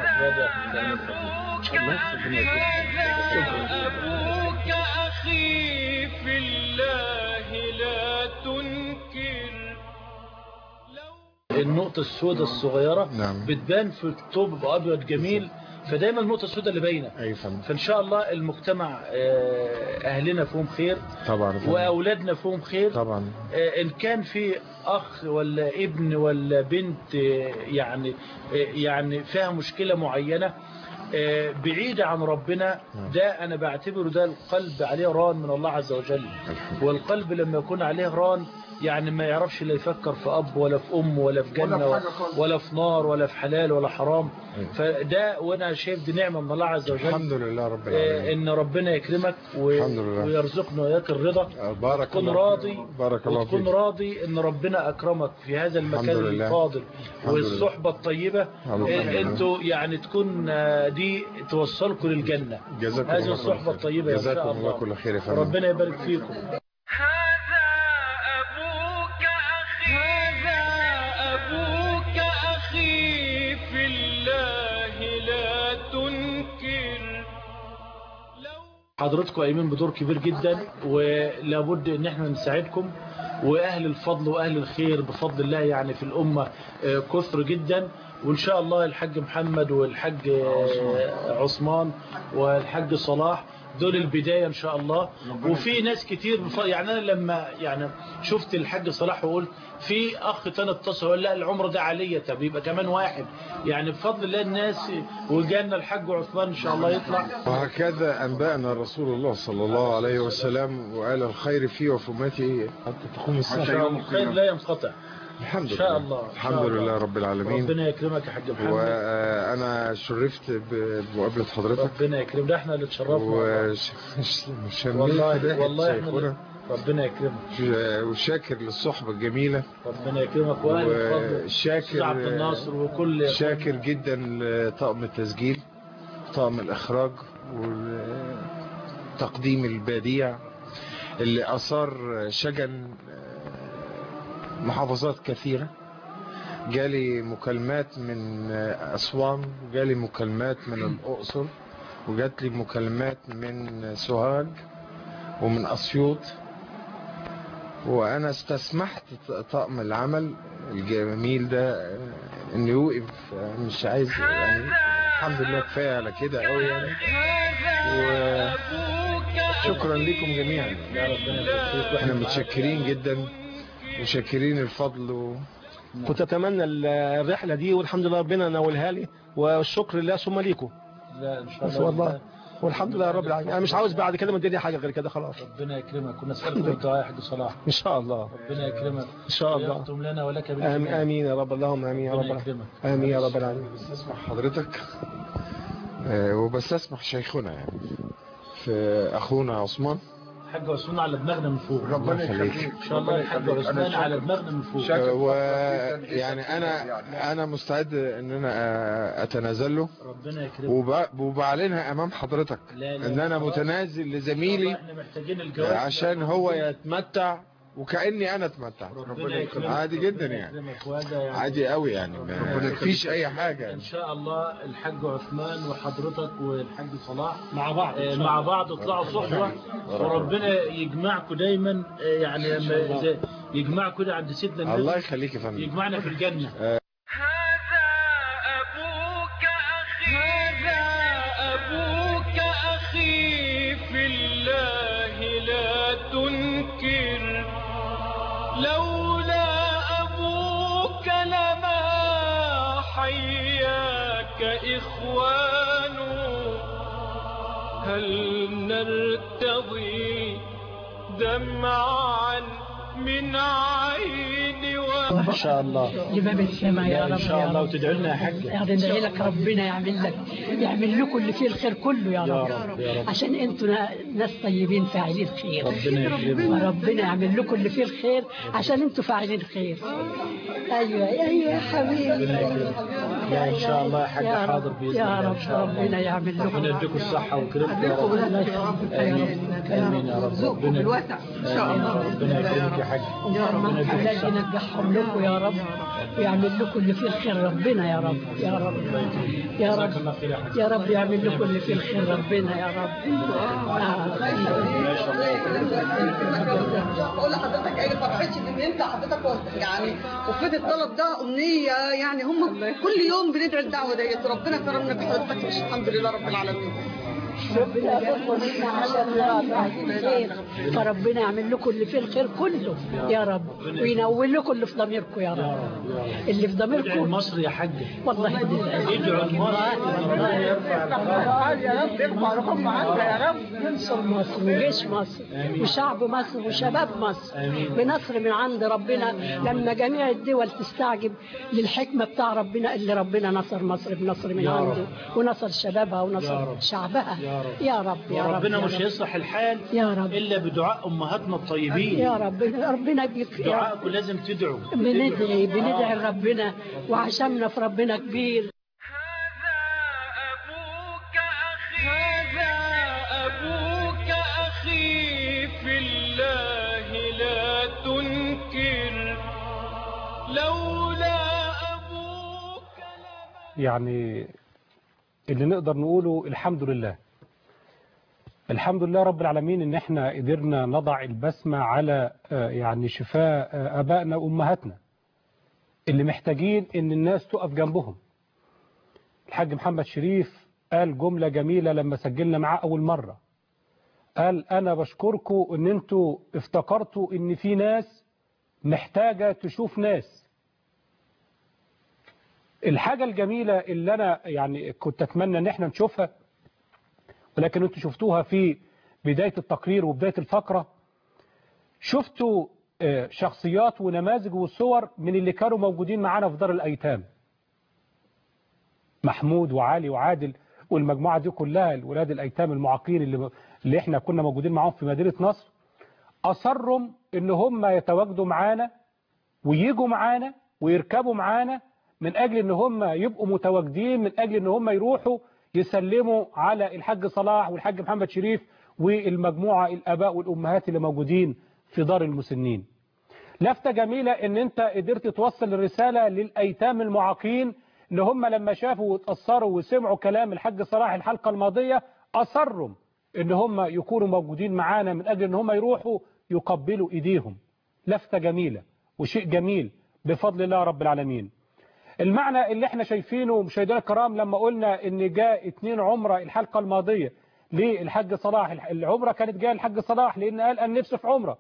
أبوك أخي في الله لا تنكر. إن النقطة السوداء الصغيرة نعم. بتبان في الطوب بيبقى أبيض جميل، فدايما النقطة السوداء اللي باينة. أي فندم. فإن شاء الله المجتمع آه، أهلنا فيهم خير طبعا فندم. وأولادنا فيهم خير طبعا. آه، إن كان في أخ ولا ابن ولا بنت آه، يعني آه، يعني فيها مشكلة معينة آه، بعيدة عن ربنا، ده أنا بعتبره ده القلب عليه ران من الله عز وجل. والقلب لما يكون عليه ران يعني ما يعرفش لا يفكر في أب ولا في أم ولا في جنة ولا في, ولا في نار ولا في حلال ولا حرام. فده وأنا شايف دي نعمة من الله عز وجل. الحمد لله رب العالمين. إن ربنا يكرمك و... ويرزقنا وياك الرضا. بارك وتكون الله راضي بارك الله وتكون فيك. راضي إن ربنا أكرمك في هذا المكان الفاضل والصحبة الطيبة. أنتوا يعني تكون دي توصلكم للجنة. جزاكم هذه الله الصحبة الطيبة إن شاء جزاكم الله الله. كل خير يا فندم. ربنا يبارك فيكم. أبوك أخي في الله لا تنكر. حضرتكم قايمين بدور كبير جدا ولابد ان احنا نساعدكم، واهل الفضل واهل الخير بفضل الله يعني في الامه كثر جدا. وان شاء الله الحاج محمد والحاج عثمان والحاج صلاح دول البداية ان شاء الله. وفي ناس كتير بف... يعني انا لما يعني شفت الحاج صلاح وقلت في اخ تاني اتصل وقال لا العمر ده عليا، طب يبقى كمان واحد. يعني بفضل الله الناس وجانا الحاج عثمان ان شاء الله يطلع. وهكذا انبأنا رسول الله صلى الله عليه وسلم وقال الخير فيه وفي امتي حتى تقوم الساعة. الخير لا ينقطع. الحمد لله. إن شاء الله. الحمد لله رب العالمين. ربنا يكرمك يا حاج محمد. وانا شرفت بمقابله حضرتك. ربنا يكرمنا، احنا اللي اتشرفنا. وش والله والله احنا ربنا يكرمك. وشاكر للصحبه الجميله. ربنا يكرمك واهل الفضل. وشاكر عبد الناصر وكل شاكر جدا لطاقم التسجيل، طاقم الاخراج وتقديم البديع اللي اثار شجن محافظات كثيرة. جالي مكالمات من أسوان، وجالي مكالمات من الأقصر، وجات لي مكالمات من سوهاج ومن أسيوط. وأنا استسمحت طاقم العمل الجميل ده إنه يوقف، مش عايز يعني الحمد لله كفاية على كده قوي يعني. وشكرا لكم جميعا. احنا متشكرين جدا وشاكرين الفضل و... كنت اتمنى الرحله دي والحمد لله ربنا ناولها لي، والشكر لله ثم ليكم. لا ان شاء الله والله والحمد لله رب العالمين. انا مش عاوز بعد كده من الدنيا حاجه غير كده خلاص. ربنا يكرمك ونسالك الدعاء يا حاج صلاح. ان شاء الله. ربنا يكرمك ان شاء الله. ويختم لنا ولك آمين, امين يا رب. اللهم امين يا رب. امين يا رب العالمين. بستسمح حضرتك وبستسمح شيخنا يعني في اخونا عثمان. الحاج عثمان على دماغنا من فوق. ربنا يخليك. ان شاء الله الحاج عثمان على دماغنا من فوق. ويعني انا انا مستعد ان انا اتنازل له. ربنا يكرمك. وبعلنها امام حضرتك لا لا ان انا متنازل لزميلي احنا محتاجين الجواز عشان هو يتمتع وكأني انا اتمتع. عادي جدا يعني. عادي قوي يعني ما فيش اي حاجه. ان شاء الله الحاج عثمان وحضرتك والحاج صلاح مع بعض مع بعض اطلعوا صحبه وربنا يجمعكم دايما يعني يجمعكم كده عند سيدنا النبي. الله يخليك يا فندم. يجمعنا في الجنه. أبوك أخي في الله لا تنكر. لولا أبوك لما حياك إخوان. هل نرتضي دمعا من عين و... ان شاء الله لباب السماء يا رب. ان شاء الله وتدعي لنا يا حاج. يعني ندعي لك ربنا يعمل لك يعمل لكم اللي فيه الخير كله يا رب, يا رب. يا رب. عشان انتوا ناس طيبين فاعلين خير. ربنا يكرمك. وربنا يعمل لكم اللي فيه الخير عشان انتوا فاعلين خير. ايوه ايوه يا حبيبي. ربنا يكرمك. لا ان شاء الله يا حاج حاضر باذن الله. يا رب ربنا يعمل لكم. ربنا يديكم الصحه والكرم يا رب. امين امين يا رب. ربنا بالوسع ان شاء الله. ربنا يكرمك يا حاج. ربنا ينجحهم لكم يا رب ويعمل لكم اللي فيه الخير ربنا يا رب يا رب يا رب يا رب يعمل لكم اللي فيه الخير ربنا يا رب. بقول لحضرتك ايه فرحتي ان انت حضرتك يعني وفيت الطلب ده امنيه، يعني هم كل يوم بندعي الدعوه ديت وربنا كرمنا بحضرتك الحمد لله رب العالمين. ربنا ياخدنا عشان فربنا يعمل لكم اللي فيه الخير كله يا رب وينور لكم اللي في ضميركم يا رب. اللي في ضميركم مصر يا حاج والله ادعوا لمصر ربنا يرفع يا رب يرفع رقم معاك يا رب، ينصر مصر وجيش مصر وشعب مصر وشباب مصر بنصر من عند ربنا. لما جميع الدول تستعجب للحكمة بتاع ربنا اللي ربنا نصر مصر بنصر من عنده ونصر شبابها ونصر شعبها يا رب يا رب يا رب ربنا مش هيصلح الحال يا رب الا بدعاء امهاتنا الطيبين يا رب. ربنا بيك دعائكم لازم تدعوا بندعي بندعي لربنا وعشمنا في ربنا كبير. هذا أبوك أخي في الله لا تنكر لولا أبوك. يعني اللي نقدر نقوله الحمد لله الحمد لله رب العالمين ان احنا قدرنا نضع البسمة على يعني شفاء ابائنا وامهاتنا اللي محتاجين ان الناس تقف جنبهم. الحاج محمد شريف قال جملة جميلة لما سجلنا معاه اول مرة، قال انا بشكركم ان انتوا افتكرتوا ان في ناس محتاجة تشوف ناس. الحاجة الجميلة اللي أنا يعني كنت أتمنى أن احنا نشوفها ولكن أنتوا شفتوها في بداية التقرير وبداية الفقرة، شفتوا شخصيات ونماذج وصور من اللي كانوا موجودين معانا في دار الأيتام، محمود وعلي وعادل والمجموعة دي كلها الولاد الأيتام المعاقين اللي, اللي احنا كنا موجودين معاهم في مدينة نصر. أصروا ان هم يتواجدوا معانا ويجوا معانا ويركبوا معانا من أجل ان هم يبقوا متواجدين، من أجل ان هم يروحوا يسلموا على الحاج صلاح والحاج محمد شريف والمجموعة الآباء والأمهات اللي موجودين في دار المسنين. لفتة جميلة ان انت قدرت توصل الرسالة للأيتام المعاقين ان هم لما شافوا واتأثروا وسمعوا كلام الحاج صلاح الحلقة الماضية أصروا ان هم يكونوا موجودين معانا من أجل ان هم يروحوا يقبلوا ايديهم. لفتة جميلة وشيء جميل بفضل الله رب العالمين. المعنى اللي احنا شايفينه مشاهدينا الكرام لما قلنا ان جاء اتنين عمرة الحلقة الماضية للحاج صلاح، العمرة كانت جاء الحاج صلاح لان قال ان نفسه في عمرة،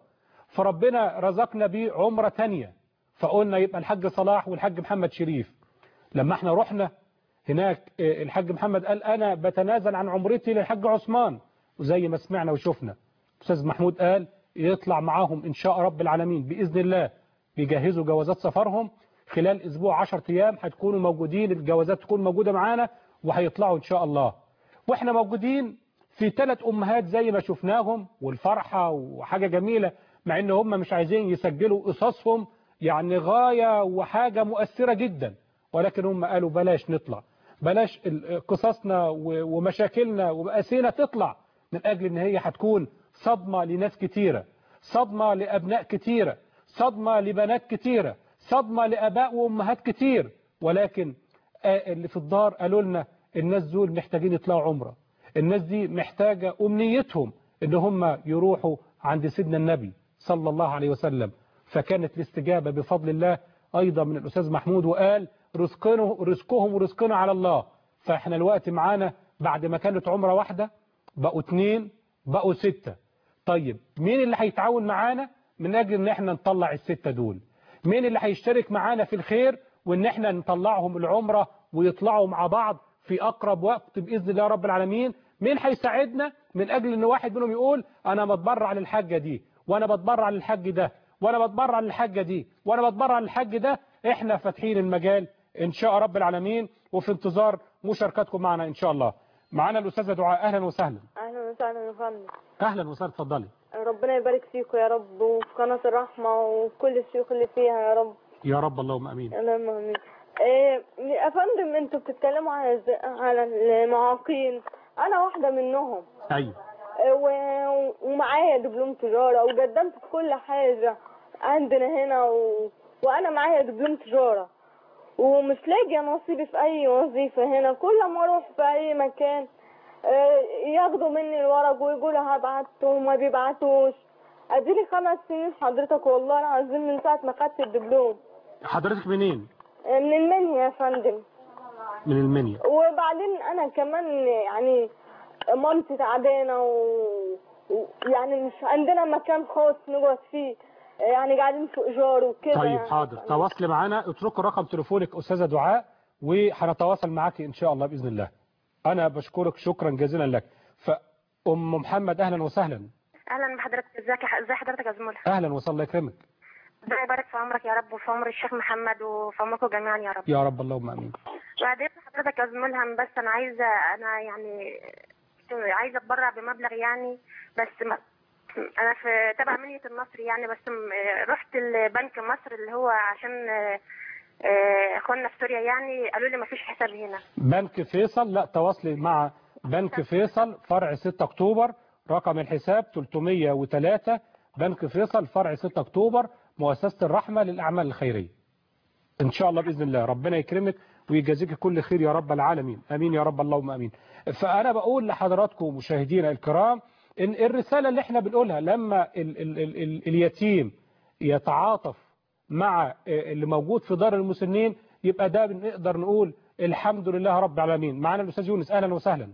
فربنا رزقنا بيه عمرة تانية فقلنا يبقى الحاج صلاح والحاج محمد شريف. لما احنا رحنا هناك الحاج محمد قال انا بتنازل عن عمرتي للحاج عثمان، وزي ما سمعنا وشفنا استاذ محمود قال يطلع معاهم ان شاء رب العالمين باذن الله، بيجهزوا جوازات سفرهم خلال اسبوع عشرة ايام هتكونوا موجودين، الجوازات تكون موجودة معانا وهيطلعوا ان شاء الله. واحنا موجودين في ثلاث امهات زي ما شفناهم والفرحة وحاجة جميلة، مع ان هم مش عايزين يسجلوا قصصهم يعني غاية وحاجة مؤثرة جدا، ولكن هم قالوا بلاش نطلع، بلاش قصصنا ومشاكلنا ومقاسينا تطلع، من أجل أن هي هتكون صدمة لناس كتيرة، صدمة لأبناء كتيرة، صدمة لبنات كتيرة، صدمة لأباء وأمهات كتير. ولكن اللي في الدار قالوا لنا الناس دول محتاجين يطلعوا عمرة، الناس دي محتاجة أمنيتهم ان هم يروحوا عند سيدنا النبي صلى الله عليه وسلم. فكانت الاستجابة بفضل الله أيضا من الأستاذ محمود، وقال رزقهم رزقهم ورزقنا على الله. فاحنا الوقت معانا بعد ما كانت عمرة واحدة بقوا اتنين بقوا ستة. طيب مين اللي هيتعاون معانا من أجل ان احنا نطلع الستة دول؟ مين اللي هيشترك معانا في الخير وان احنا نطلعهم العمرة ويطلعوا مع بعض في أقرب وقت بإذن الله رب العالمين؟ مين هيساعدنا من أجل ان واحد منهم يقول انا بتبرع للحاجة دي وانا بتبرع للحاج ده وانا بتبرع للحاجة دي وانا بتبرع للحاج ده؟ احنا فاتحين المجال ان شاء رب العالمين وفي انتظار مشاركتكم معنا ان شاء الله. معنا الأستاذة دعاء، اهلا وسهلا. اهلا وسهلا يا فندم. اهلا وسهلا، اتفضلي. ربنا يبارك فيكم يا رب وفي قناة الرحمة وكل الشيوخ اللي فيها يا رب. يا رب اللهم امين. اللهم امين. إيه يا فندم انتوا بتتكلموا على على المعاقين، انا واحدة منهم. ايوه. ومعايا دبلوم تجارة وقدمت في كل حاجة عندنا هنا و... وانا معايا دبلوم تجاره ومش لاقيه نصيبي في اي وظيفه هنا. كل ما اروح في اي مكان ياخدوا مني الورق ويقولوا هبعت وما بيبعتوش. اديلي خمس سنين حضرتك والله العظيم من ساعه ما خدت الدبلوم. حضرتك منين؟ من المنيا يا فندم. من المنيا. وبعدين انا كمان يعني مامتي تعبانه ويعني مش عندنا مكان خاص نقعد فيه، يعني قاعدين في ايجار وكده. طيب يعني حاضر، تواصلي معانا، اتركوا رقم تليفونك استاذه دعاء وهنتواصل معاكي ان شاء الله باذن الله. انا بشكرك شكرا جزيلا لك. فام محمد اهلا وسهلا. اهلا بحضرتك. ازيك ازي حضرتك يا زميلي؟ اهلا وسهلا، الله يكرمك. ربنا يبارك في عمرك يا رب وفي عمر الشيخ محمد وفي عمركم جميعا يا رب. يا رب اللهم امين. بعدين حضرتك يا زميلي بس انا عايزه انا يعني عايزه اتبرع بمبلغ يعني، بس ما انا في تبع منية النصر يعني، بس رحت البنك مصر اللي هو عشان اخواننا في سوريا يعني، قالوا لي ما فيش حساب هنا. بنك فيصل؟ لا، تواصلي مع بنك فيصل فرع ستة اكتوبر، رقم الحساب ثلاثمية وثلاثة، بنك فيصل فرع ستة اكتوبر، مؤسسة الرحمة للأعمال الخيرية. إن شاء الله بإذن الله ربنا يكرمك ويجازيك كل خير يا رب العالمين. أمين يا رب اللهم أمين. فأنا بقول لحضراتكم مشاهدينا الكرام إن الرسالة اللي احنا بنقولها لما ال ال ال ال اليتيم يتعاطف مع اللي موجود في دار المسنين، يبقى ده بنقدر نقول الحمد لله رب العالمين. معنا الأستاذ يونس، أهلا وسهلا.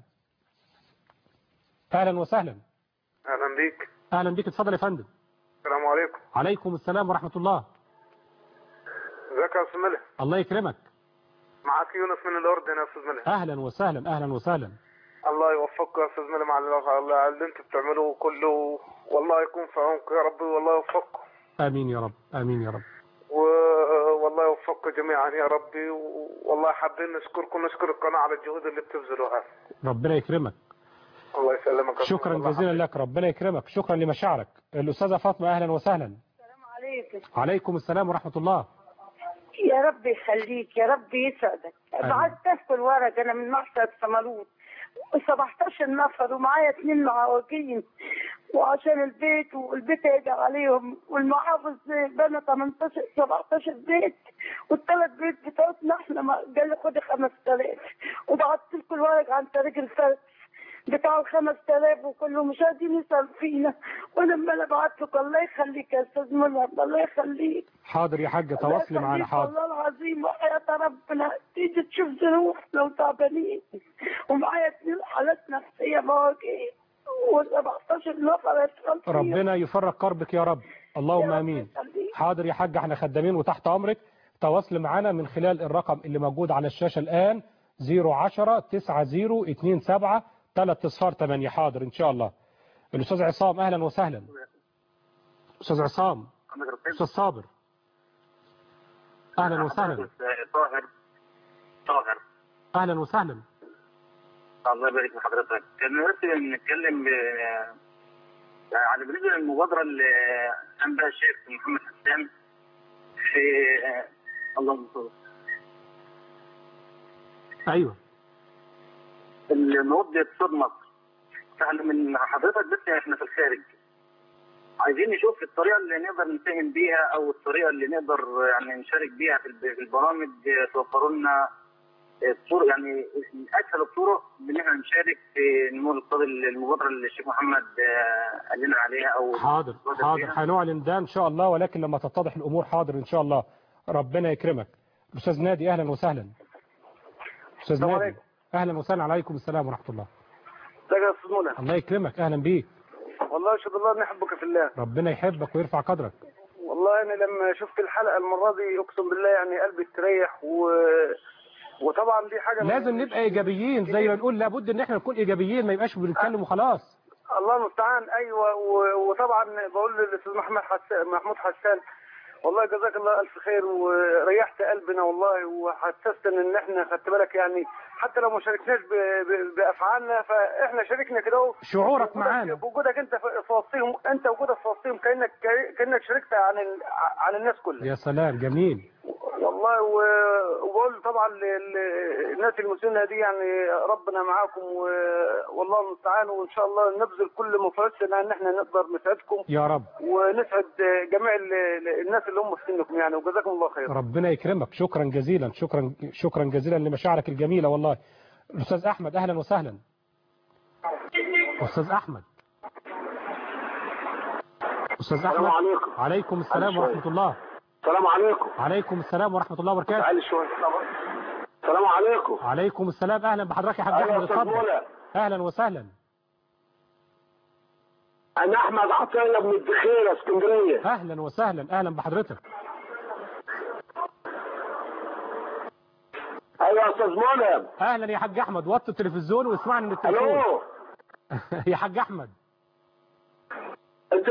أهلا وسهلا. أهلا بيك. أهلا بيك، اتفضل يا فندم. السلام عليكم. عليكم السلام ورحمة الله. ازيك يا أستاذ ملح؟ الله يكرمك. معاك يونس من الأردن يا أستاذ ملح. أهلا وسهلا. أهلا وسهلا. الله يوفقك يا أستاذ ملح على اللي أنت بتعمله كله، والله يكون في عونك يا رب والله يوفقك. آمين يا رب. آمين يا رب. والله يوفقكم جميعا يا ربي، والله حابين نشكركم نشكر القناة على الجهود اللي بتبذلوها. ربنا يكرمك. الله يسلمك. شكرا جزيلا لك، ربنا يكرمك، شكرا لمشاعرك. الأستاذة فاطمة أهلا وسهلا. السلام عليكم. عليكم السلام ورحمة الله. يا رب يخليك، يا رب يسعدك. بعت لكم الورق، أنا من محصد سمالوت سبعتاشر نفر ومعايا اثنين معوجين، وعشان البيت والبيت هيجي عليهم، والمحافظ بنى تمنتاشر سبعتاشر بيت، والثلاث بيت بتوعتنا احنا قال لي خدي خمس آلاف، وبعت لكم الورق عن طريق الفرد بتاعه خمس آلاف، وكلهم مش قادرين يسألوا فينا، ولما انا بعت لكم الله يخليك يا استاذ ملهم، الله يخليك. حاضر يا حاجة، تواصلي معانا. حاضر والله العظيم وحياة ربنا تيجي تشوف ظروف لو تعبانين، ومعايا اثنين حالات نفسية مواجهين وسبعتاشر نفر. ربنا يفرج كربك يا رب اللهم امين. حاضر يا حاجة، احنا خدامين وتحت امرك. تواصلي معانا من خلال الرقم اللي موجود على الشاشة الان صفر عشرة تسعة صفر اتنين سبعة ثلاثة صفار ثمانية. حاضر ان شاء الله. الاستاذ عصام اهلا وسهلا. استاذ عصام. استاذ صابر اهلا وسهلا. طاهر. طاهر اهلا وسهلا. الله يبارك في حضرتك. كان نفسي نتكلم على بالنسبه للمبادره اللي قام بها الشيخ محمد حسان في اللهم صل. ايوه. المواد اقتصاد مصر. فاحنا من حضرتك بس احنا في الخارج عايزين نشوف الطريقه اللي نقدر نساهم بيها، او الطريقه اللي نقدر يعني نشارك بيها في البرامج، توفروا لنا الطرق، يعني اسهل الطرق ان احنا نشارك في نمو الاقتصاد، المبادره اللي الشيخ محمد قال لنا عليها. او حاضر حاضر هنعلن ده ان شاء الله، ولكن لما تتضح الامور. حاضر ان شاء الله. ربنا يكرمك. استاذ نادي اهلا وسهلا. استاذ نادي اهلا وسهلا. عليكم السلام ورحمه الله. ازيك يا استاذ منى؟ الله يكرمك، اهلا بيك. والله اشهد الله اني احبك في الله. ربنا يحبك ويرفع قدرك. والله انا لما شفت الحلقه المره دي اقسم بالله يعني قلبي استريح، و وطبعا دي حاجه لازم نبقى ايجابيين زي ما نقول، لابد ان احنا نكون ايجابيين، ما يبقاش بنتكلم وخلاص. الله المستعان. ايوه. وطبعا بقول للاستاذ محمد حسان محمود حسان والله جزاك الله الف خير، وريحت قلبنا والله، وحسست ان احنا خدت بالك يعني حتى لو ما شاركناش ب- ب- بافعالنا، فاحنا شاركنا كده اهو. شعورك بوجودك- معانا. بوجودك انت في في وسطهم، انت وجودك في وسطهم كانك كانك شاركت عن ال- عن الناس كلها. يا سلام جميل. والله و- وبقول طبعا للناس المسنه دي يعني ربنا معاكم، و- والله المستعان، وان شاء الله نبذل كل مفردنا ان احنا نقدر نسعدكم يا رب. ونسعد جميع ال- الناس اللي هم في سنكم يعني، وجزاكم الله خير. ربنا يكرمك. شكرا جزيلا. شكرا شكرا جزيلا لمشاعرك الجميلة والله. الأستاذ أحمد أهلا وسهلا. أستاذ أحمد. أستاذ أحمد. السلام عليكم. عليكم السلام ورحمة الله. السلام عليكم. عليكم السلام ورحمة الله وبركاته. تعالي شوية. السلام عليكم. عليكم السلام. أهلا بحضرتك يا حاج أهلا أحمد. أستاذ اتفضل. مولا. أهلا وسهلا. أنا أحمد عطية من الدخيلة اسكندرية. أهلا وسهلا. أهلا بحضرتك. أيوة يا أستاذ مولا. أهلا يا حاج أحمد. وطي التلفزيون واسمعني من التليفون. ألو. يا حاج أحمد. أنت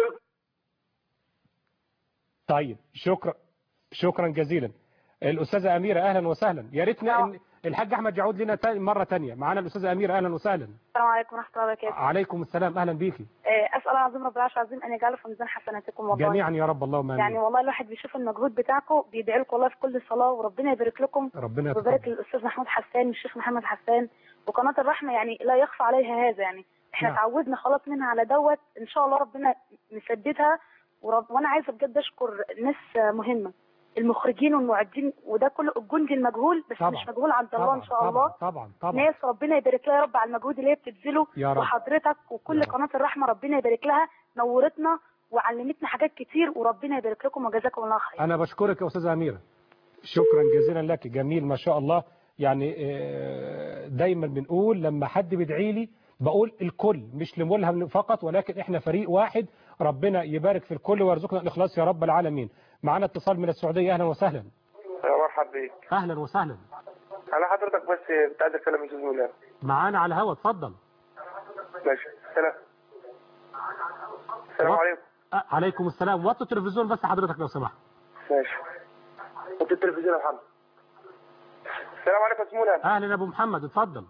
طيب شكرا شكرا جزيلا. الأستاذة أميرة أهلا وسهلا. يا ريتنا إن الحاج أحمد يعود لنا تا- مرة تانية. معانا الأستاذة أميرة أهلا وسهلا. السلام عليكم ورحمة الله وبركاته. عليكم السلام. أهلا بيكي. آه، أسأل الله العظيم رب العرش العظيم أن يجعله في ميزان حسناتكم والله. جميعا يا رب اللهم آمين. يعني والله الواحد بيشوف المجهود بتاعكم، بيدعي لكم والله في كل صلاة، وربنا يبارك لكم. ربنا يتقبل. ويبارك للأستاذ محمود حسان والشيخ محمد حسان وقناة الرحمة، يعني لا يخفى عليها هذا. يعني احنا نعم. تعودنا خلاص منها على دوت، إن شاء الله ربنا مسددها. ورب... وأنا عايزة بجد أشكر ناس مهمة، المخرجين والمعدين، وده كله الجندي المجهول بس طبعا. مش مجهول عند الله طبعا إن شاء الله. طبعا طبعا طبعا. ناس ربنا يبارك لها يا رب على المجهود اللي هي بتبذله، يا رب. وحضرتك وكل قناة الرحمة ربنا يبارك لها، نورتنا وعلمتنا حاجات كتير، وربنا يبارك لكم وجزاكم الله خير. أنا بشكرك يا أستاذة أميرة. شكرا جزيلا لك. جميل ما شاء الله. يعني آه، دايما بنقول لما حد بيدعي لي بقول الكل مش لملهم فقط، ولكن احنا فريق واحد. ربنا يبارك في الكل ويرزقنا الإخلاص يا رب العالمين. معنا اتصال من السعودية. أهلا وسهلا. يا مرحبا بك. أهلا وسهلا. انا حضرتك بس كنت عايز اتكلم استاذ مولانا. معانا على الهوا. اتفضل. ماشي. سلام. السلام و- عليكم. آه، عليكم السلام. وطي التلفزيون بس حضرتك لو سمحت. ماشي. انت التلفزيون يا محمد. السلام عليكم يا استاذ مولانا. أهلا يا أبو محمد. اتفضل.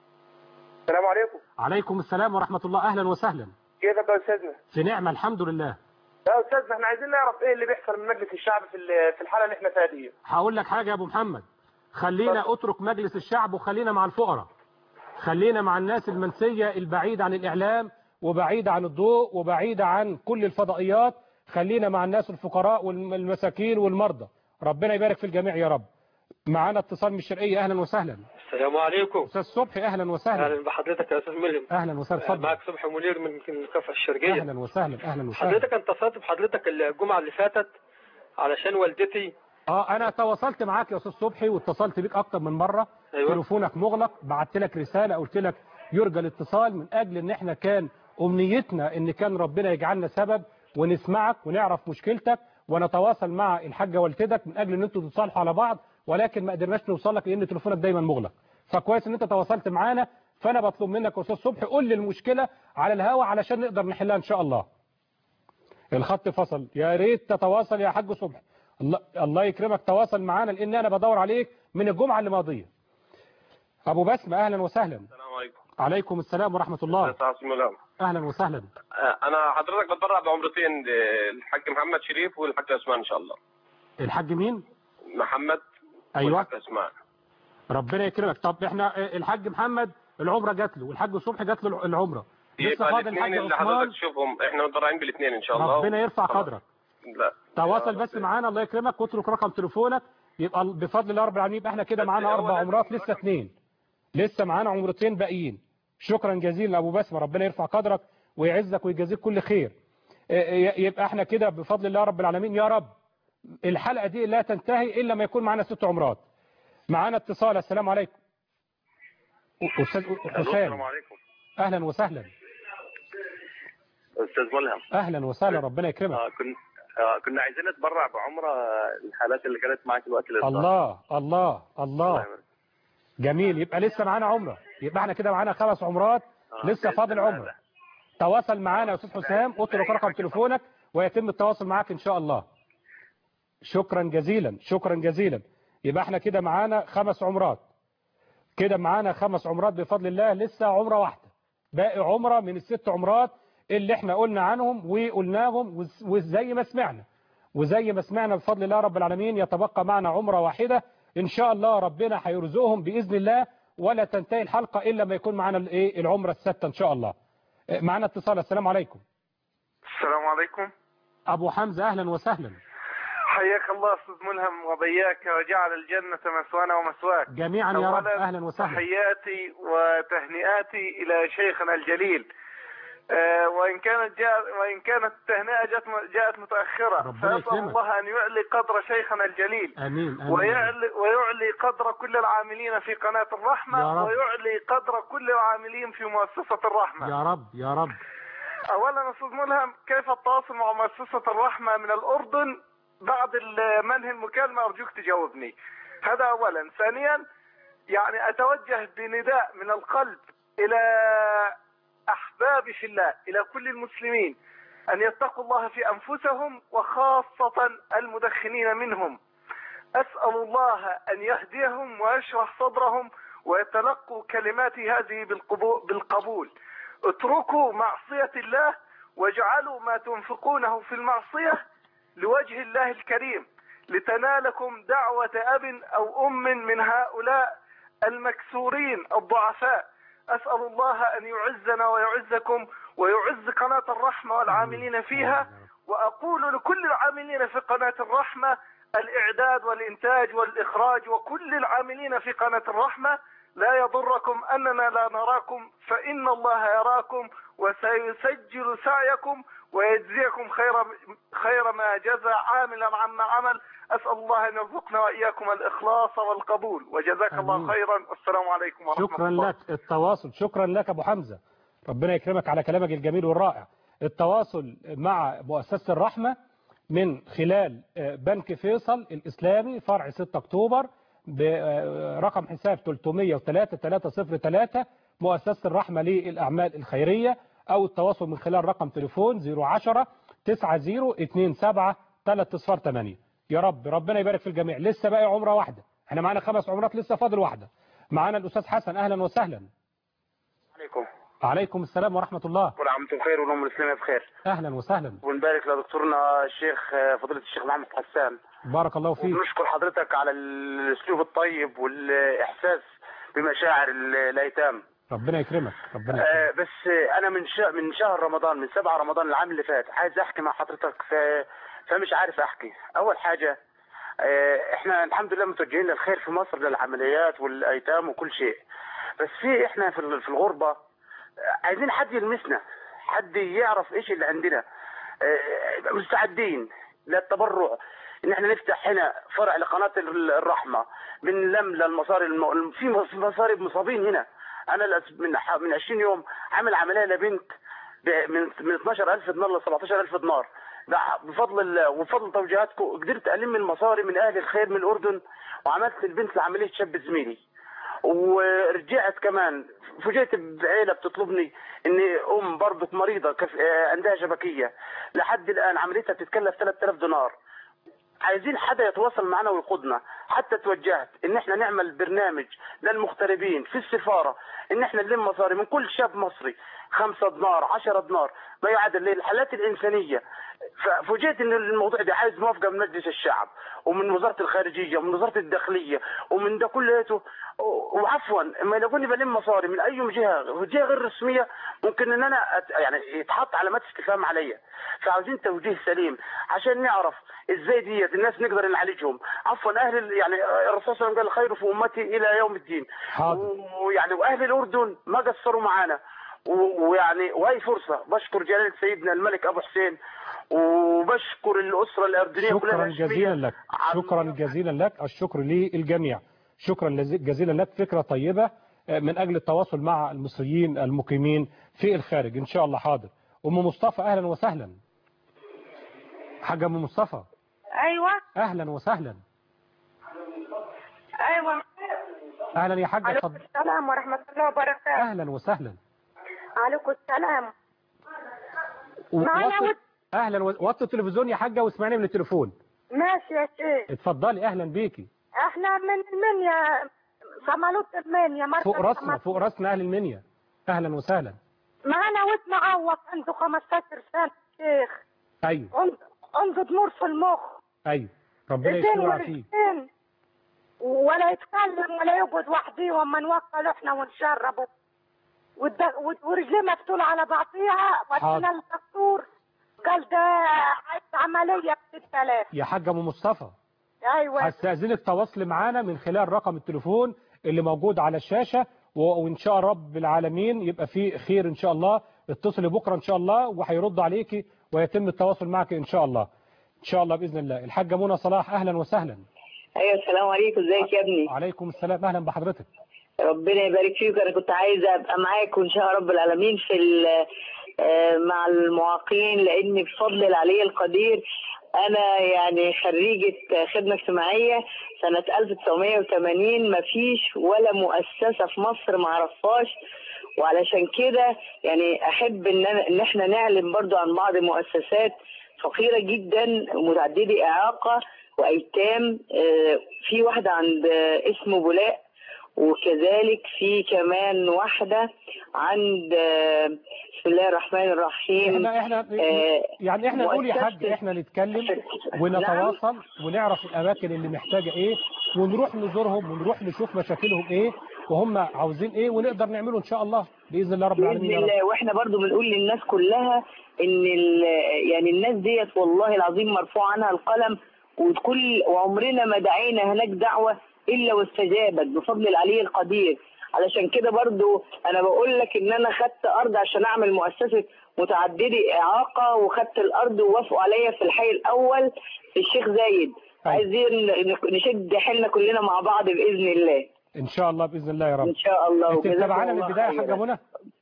السلام عليكم. عليكم السلام ورحمة الله. أهلا وسهلا. كيفك يا استاذنا؟ في نعمة الحمد لله. يا استاذنا احنا عايزين نعرف ايه اللي بيحصل من مجلس الشعب في ال- في الحاله اللي احنا فيها دي. هقول لك حاجة يا أبو محمد. خلينا اترك مجلس الشعب وخلينا مع الفقراء. خلينا مع الناس المنسية البعيدة عن الإعلام وبعيدة عن الضوء وبعيدة عن كل الفضائيات. خلينا مع الناس الفقراء والمساكين والمرضى. ربنا يبارك في الجميع يا رب. معانا اتصال من الشرقية. أهلا وسهلا. السلام عليكم. أستاذ صبحي. أهلا وسهلا. اهلا بحضرتك يا استاذ ملهم. أهلا وسهلا. اتفضل. معك صبحي منير من كفر الشرقيه. أهلا وسهلا. أهلا وسهلا. حضرتك انت اتصلت بحضرتك الجمعه اللي فاتت علشان والدتي. اه انا تواصلت معاك يا استاذ صبحي واتصلت بيك اكتر من مره. أيوة. تليفونك مغلق. بعت لك رساله قلت لك يرجى الاتصال من اجل ان احنا كان امنيتنا ان كان ربنا يجعلنا سبب ونسمعك ونعرف مشكلتك ونتواصل مع الحاجه والدتك من اجل ان انتوا تتصالحوا على بعض، ولكن ما قدرناش نوصل لك لان تليفونك دايما مغلق. فكويس ان انت تواصلت معانا. فانا بطلب منك يا استاذ صبحي قول لي المشكله على الهوا علشان نقدر نحلها ان شاء الله. الخط فصل. يا ريت تتواصل يا حاج صبحي. الله الله يكرمك تواصل معانا لان انا بدور عليك من الجمعه اللي ماضيه. ابو بسمه اهلا وسهلا. السلام عليكم. عليكم السلام ورحمه الله. اهلا وسهلا. انا حضرتك بتبرع بعمرتين للحاج محمد شريف والحاج اسماء ان شاء الله. الحاج مين؟ محمد. ايوه. والحاج اسماء. ربنا يكرمك. طب احنا الحاج محمد العمره جات له والحاج صبحي جات له العمره. لسه يبقى فاضل الحاج الاثنين اللي عثمان. حضرتك تشوفهم احنا متبرعين بالاثنين ان شاء الله. ربنا يرفع خلاص. قدرك. لا. تواصل بس معانا الله يكرمك واترك رقم تليفونك. يبقى بفضل الله رب العالمين يبقى احنا كده معانا اربع عمرات لسه اثنين. لسه معانا عمرتين باقيين. شكرا جزيلا ابو بسمه. ربنا يرفع قدرك ويعزك ويجازيك كل خير. يبقى احنا كده بفضل الله رب العالمين يا رب الحلقه دي لا تنتهي الا ما يكون معانا ست عمرات. معانا اتصال. السلام عليكم. استاذ حسام. السلام عليكم. اهلا وسهلا. استاذ ملهم. اهلا وسهلا. ربنا يكرمك. آه كن... آه كنا عايزين نتبرع بعمره الحالات اللي كانت معاك الوقت اللي الله الله الله جميل. يبقى لسه معانا عمره. يبقى احنا كده معانا خمس عمرات. آه لسه فاضل عمره. تواصل معانا يا استاذ حسام. اترك رقم تليفونك ويتم التواصل معاك ان شاء الله. شكرا جزيلا. شكرا جزيلا. يبقى احنا كده معانا خمس عمرات. كده معانا خمس عمرات بفضل الله، لسه عمرة واحدة، باقي عمرة من الست عمرات اللي احنا قلنا عنهم وقلناهم، وزي ما سمعنا وزي ما سمعنا بفضل الله رب العالمين يتبقى معنا عمرة واحدة إن شاء الله. ربنا هيرزقهم بإذن الله، ولا تنتهي الحلقة إلا ما يكون معنا الايه العمرة الستة إن شاء الله. معنا اتصال. السلام عليكم. السلام عليكم. أبو حمزة أهلا وسهلا. حياك الله أستاذ ملهم وبياك وجعل الجنة مثوانا ومثواك جميعا يا رب. أهلا وسهلا. تحياتي وتهنئاتي إلى شيخنا الجليل، أه وإن كانت جاء وإن كانت التهنئة جاءت جاءت متأخرة، فأسأل الله أن يعلي قدر شيخنا الجليل. آمين. آمين. ويعلي ويعلي قدر كل العاملين في قناة الرحمة، ويعلي قدر كل العاملين في مؤسسة الرحمة. يا رب يا رب. أولا أستاذ ملهم، كيف التواصل مع مؤسسة الرحمة من الأردن بعد منهي المكالمة؟ أرجوك تجاوبني. هذا أولا. ثانيا، يعني أتوجه بنداء من القلب إلى أحبابي في الله، إلى كل المسلمين، أن يتقوا الله في أنفسهم وخاصة المدخنين منهم. أسأل الله أن يهديهم ويشرح صدرهم ويتلقوا كلماتي هذه بالقبول. اتركوا معصية الله واجعلوا ما تنفقونه في المعصية لوجه الله الكريم، لتنالكم دعوة أب أو أم من هؤلاء المكسورين الضعفاء. أسأل الله أن يعزنا ويعزكم ويعز قناة الرحمة والعاملين فيها. وأقول لكل العاملين في قناة الرحمة، الإعداد والإنتاج والإخراج وكل العاملين في قناة الرحمة، لا يضركم أننا لا نراكم، فإن الله يراكم وسيسجل سعيكم ويجزيكم خير خير ما جزى عاملا عما عمل. أسأل الله أن يرزقنا وإياكم الإخلاص والقبول، وجزاك أمين. الله خيرا، والسلام عليكم ورحمة شكرا الله. لك. التواصل. شكرا لك أبو حمزة، ربنا يكرمك على كلامك الجميل والرائع. التواصل مع مؤسسة الرحمة من خلال بنك فيصل الإسلامي فرع ستة أكتوبر برقم حساب ثلاثمائة وثلاثة ثلاثة صفر ثلاثة مؤسسة الرحمة للأعمال الخيرية، أو التواصل من خلال رقم تليفون صفر عشرة تسعة صفر اثنين سبعة ثلاثة صفر ثمانية. يا رب ربنا يبارك في الجميع. لسه باقي عمرة واحدة، احنا معانا خمس عمرات، لسه فاضل واحدة. معانا الأستاذ حسن. أهلا وسهلا. عليكم. عليكم السلام ورحمة الله. كل عام وانتم بخير والأمة الإسلامية بخير. أهلا وسهلا. ونبارك لدكتورنا الشيخ فضيلة الشيخ محمد حسان. بارك الله فيك. ونشكر حضرتك على الأسلوب الطيب والإحساس بمشاعر الأيتام. ربنا يكرمك. ربنا يكرمك. آه بس أنا من شهر من شهر رمضان، من سبعة رمضان العام اللي فات، عايز أحكي مع حضرتك ف... فمش عارف أحكي. أول حاجة، آه إحنا الحمد لله متوجهين للخير في مصر، للعمليات والأيتام وكل شيء، بس في إحنا في في الغربة عايزين حد يلمسنا، حد يعرف إيش اللي عندنا. آه مستعدين للتبرع، ان احنا نفتح هنا فرع لقناة الرحمة، بنلم للمصاري الم... في مصاري مصابين هنا. انا من من عشرين يوم عامل عملية لبنت من من اثناشر ألف دينار ل سبعتاشر ألف دينار، بفضل الله وبفضل توجيهاتكم قدرت الم المصاري من اهل الخير من الاردن، وعملت البنت لعملية شاب زميلي. ورجعت كمان فوجئت بعيله بتطلبني اني ام برضك مريضه كف... عندها شبكيه، لحد الان عمليتها بتتكلف ثلاثة آلاف دينار. عايزين حدا يتواصل معنا ويقودنا. حتى توجهت ان احنا نعمل برنامج للمغتربين في السفاره، ان احنا نلم مصاري من كل شاب مصري، خمسة دينار عشرة دينار، ما يعادل للحالات الانسانيه. ففوجئت ان الموضوع ده عايز موافقه من مجلس الشعب ومن وزاره الخارجيه ومن وزاره الداخليه ومن ده كلياته. وعفوا ما يلاقوني بلم مصاري من اي جهه جهه غير رسميه، ممكن ان انا أت... يعني يتحط علامات استفهام عليا. فعاوزين توجيه سليم عشان نعرف ازاي ديت الناس نقدر نعالجهم. عفوا اهل يعني الرسول صلى الله عليه وسلم قال خير في امتي الى يوم الدين. ويعني واهل الاردن ما قصروا معانا، ويعني وهي فرصه بشكر جلاله سيدنا الملك ابو حسين، وبشكر الاسره الاردنيه كلها. شكرا جزيلا لك. شكرا جزيلا لك. الشكر للجميع. شكرا جزيلا لك. فكره طيبه من اجل التواصل مع المصريين المقيمين في الخارج ان شاء الله. حاضر. ام مصطفى اهلا وسهلا. حاجه ام مصطفى. ايوه اهلا وسهلا. ايوه اهلا يا حاجه. عليكم السلام ورحمه الله وبركاته. اهلا وسهلا. عليكم السلام. معايا. اهلا. وطي التلفزيون يا حاجه واسمعني من التليفون. ماشي يا شيخ. اتفضلي. اهلا بيكي. احنا من المنيا صمالوت المنيا مركز فوق راسنا صمالوت. فوق راسنا اهل المنيا. اهلا وسهلا. معنا واسم عوض عنده خمستاشر سنة شيخ. ايوه عنده عنده ضمور في المخ. ايوه ربنا ايدين يشفيه ويعافيه. ورجلين ولا يتكلم ولا يقعد وحده وما نوكله احنا ونشربه. والد- ورجليه مفتولة على بعضيها ودينا للدكتور قال ده عايز عملية ب ستة آلاف. يا حاجة ام مصطفى ايوه هستأذنك تواصلي معانا من خلال رقم التليفون اللي موجود على الشاشة، و- وان شاء رب العالمين يبقى فيه خير ان شاء الله. اتصلي بكرة ان شاء الله وهيرد عليكي ويتم التواصل معك ان شاء الله ان شاء الله باذن الله. الحاجة منى صلاح اهلا وسهلا. ايوه السلام عليكم، ازيك يا ابني؟ وعليكم السلام، اهلا بحضرتك. ربنا يبارك فيك. انا كنت عايزه ابقى معاك وان شاء رب العالمين في ال- آه، مع المعاقين، لان بفضل العلي القدير انا يعني خريجه خدمه اجتماعيه سنه ألف وتسعمية وتمانين، مفيش ولا مؤسسه في مصر ما اعرفهاش. وعلشان كده يعني احب ان أنا ان احنا نعلم برضو عن بعض المؤسسات فقيره جدا متعدده اعاقه وايتام. آه، في واحده عند آه، اسمه بولاق، وكذلك في كمان واحدة عند آه، بسم الله الرحمن الرحيم. احنا احنا آه، يعني احنا نقول يا حاج، مؤسسة- احنا نتكلم ونتواصل ونعرف الاماكن اللي محتاجة ايه، ونروح نزورهم ونروح نشوف مشاكلهم ايه وهم عاوزين ايه، ونقدر نعمله ان شاء الله باذن الله رب العالمين بإذن يا رب. الله. واحنا برضو بنقول للناس كلها ان ال- يعني الناس ديت والله العظيم مرفوع عنها القلم، وكل وعمرنا ما دعينا هناك دعوة الا واستجابت بفضل العلي القدير. علشان كده برضو انا بقول لك ان انا خدت ارض عشان اعمل مؤسسة متعددة اعاقة، وخدت الارض ووافقوا عليا في الحي الاول في الشيخ زايد. عايزين نشد حيلنا كلنا مع بعض باذن الله. ان شاء الله باذن الله يا رب. ان شاء الله. انت متابعانا من البدايه يا حاجه منى؟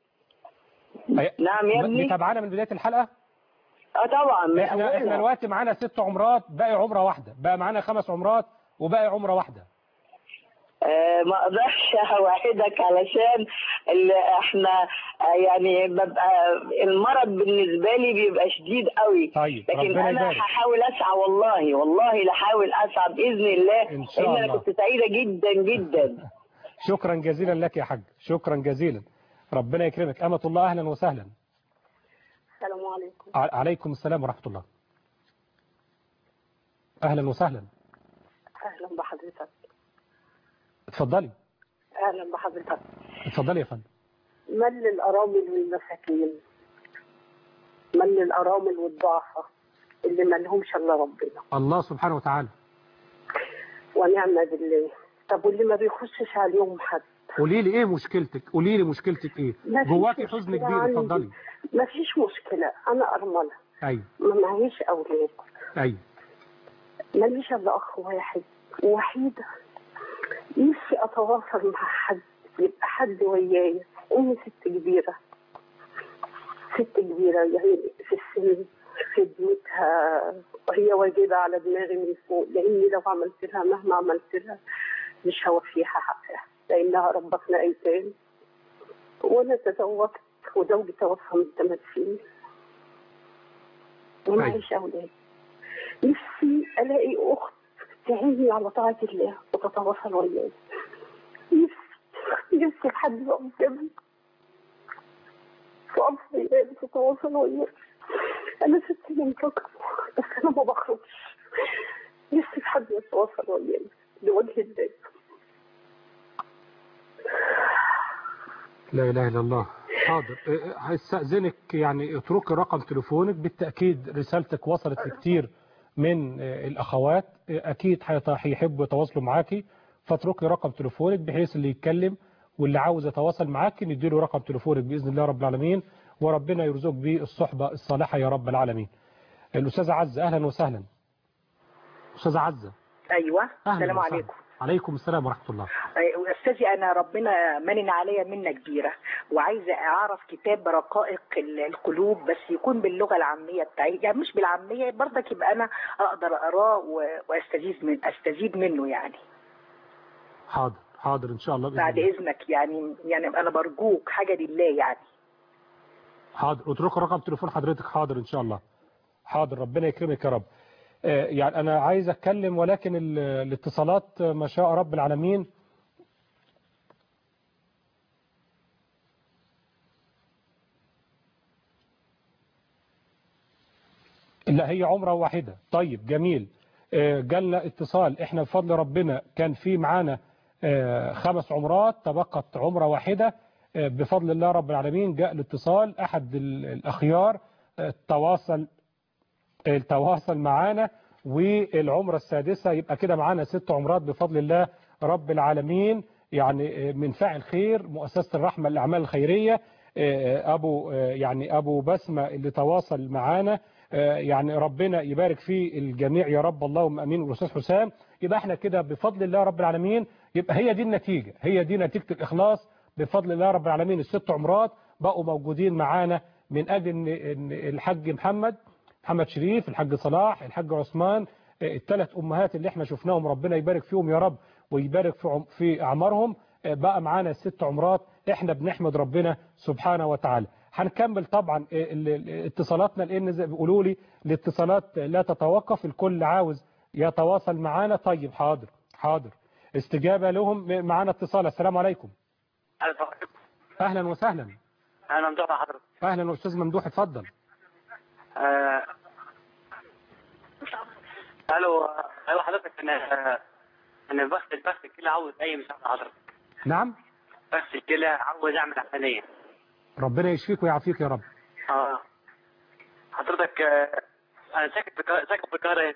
نعم يا ابني. متابعانا من بدايه الحلقه؟ اه طبعا. احنا احنا دلوقتي معانا ست عمرات، باقي عمره واحده، بقى معانا خمس عمرات وباقي عمره واحده. آه ما اقدرش اوعدك علشان ال- احنا آه يعني ببقى المرض بالنسبه لي بيبقى شديد قوي. طيب لكن ربنا انا يبارك. هحاول اسعى والله والله لحاول اسعى باذن الله. إن شاء لان انا الله. كنت سعيده جدا جدا. شكرا جزيلا لك يا حاج، شكرا جزيلا. ربنا يكرمك. أمة الله أهلا وسهلا. السلام عليكم. ع- عليكم السلام ورحمة الله. أهلا وسهلا. اهلا بحضرتك. اتفضلي اهلا بحضرتك. اتفضلي يا فندم. من للارامل والمساكين، من للارامل والضعفاء اللي ما لهمش الا ربنا الله سبحانه وتعالى. ونعم بالله. طب واللي ما بيخشش عليهم حد؟ قولي لي ايه مشكلتك، قولي لي مشكلتك ايه، ما فيش جواكي حزن مشكلة كبير. عندي. اتفضلي. ما فيش مشكله، انا ارمله ايوه ما معيش اولاد، ايوه ماليش الا اخ واحد وحيده. نفسي اتواصل مع حد، يبقى حد وياي. امي ست كبيره، ست كبيره يعني في السن، خدمتها وهي واجبه على دماغي من فوق، لاني لو عملت لها مهما عملت لها مش هوفيها حقها، لانها ربتنا ايتام. وانا تزوجت وزوجي توفى من ثمان سنين ومعيش اولاد. نفسي الاقي اخت تعيني على طاعه الله وتتواصل وياي. نفسي نفسي حد يقف جنبي وقف وياي وتتواصل وياي. انا ست منطقه بس انا ما بخرجش. نفسي حد يتواصل وياي لوجه الله. لا اله الا الله. حاضر. اه، هستأذنك يعني اتركي رقم تليفونك، بالتأكيد رسالتك وصلت لكتير من اه، الأخوات، اه، أكيد هيط- هيحبوا يتواصلوا معاكي، فاتركي رقم تليفونك بحيث اللي يتكلم واللي عاوز يتواصل معاكي نديله رقم تليفونك بإذن الله رب العالمين، وربنا يرزقك بيه الصحبة الصالحة يا رب العالمين. الأستاذة عزة أهلا وسهلا. أستاذة عزة. ايوه أهلا السلام وسهلا. عليكم. عليكم السلام ورحمة الله. أي- استاذي انا ربنا منن عليا منه كبيره، وعايزه اعرف كتاب رقائق ال- القلوب بس يكون باللغه العاميه بتاعي، يعني مش بالعاميه برضك، يبقى انا اقدر اقراه و- واستزيد من استزيد منه يعني. حاضر حاضر إن شاء الله بإذن بعد الله. اذنك يعني يعني انا برجوك حاجه لله يعني. حاضر اترك رقم تليفون حضرتك. حاضر ان شاء الله. حاضر ربنا يكرمك يا رب. آه، يعني انا عايز اتكلم ولكن ال- الاتصالات آه، ما شاء رب العالمين لا هي عمرة واحدة. طيب جميل. جالنا اتصال، احنا بفضل ربنا كان في معانا خمس عمرات، تبقت عمرة واحدة بفضل الله رب العالمين. جاء الاتصال، احد الاخيار تواصل تواصل معانا، والعمرة السادسة يبقى كده معانا ست عمرات بفضل الله رب العالمين. يعني من فاعل خير مؤسسة الرحمة للأعمال الخيرية، أبو يعني أبو بسمة اللي تواصل معانا، يعني ربنا يبارك في الجميع يا رب، اللهم امين. والاستاذ حسام، يبقى احنا كده بفضل الله رب العالمين، يبقى هي دي النتيجه، هي دي نتيجه الاخلاص بفضل الله رب العالمين. الست عمرات بقوا موجودين معانا من اجل ان الحاج محمد محمد شريف، الحاج صلاح، الحاج عثمان، الثلاث امهات اللي احنا شفناهم، ربنا يبارك فيهم يا رب ويبارك في في اعمارهم. بقى معانا ست عمرات، احنا بنحمد ربنا سبحانه وتعالى. هنكمل طبعا اتصالاتنا، لان زي بيقولوا لي الاتصالات لا تتوقف، الكل عاوز يتواصل معانا. طيب حاضر حاضر، استجابه لهم. معانا اتصال. السلام عليكم. اهلا وسهلا. اهلا ممدوح حضرتك. اهلا استاذ ممدوح، اتفضل. آه... الو ايوه حضرتك، انا انا بغسل البغسل كده، عاوز اي مساعده حضرتك. نعم. بغسل كده، عاوز اعمل عمليه. ربنا يشفيك ويعافيك يا رب. اه حضرتك، آه انا ساكن في ساكن في القاهره.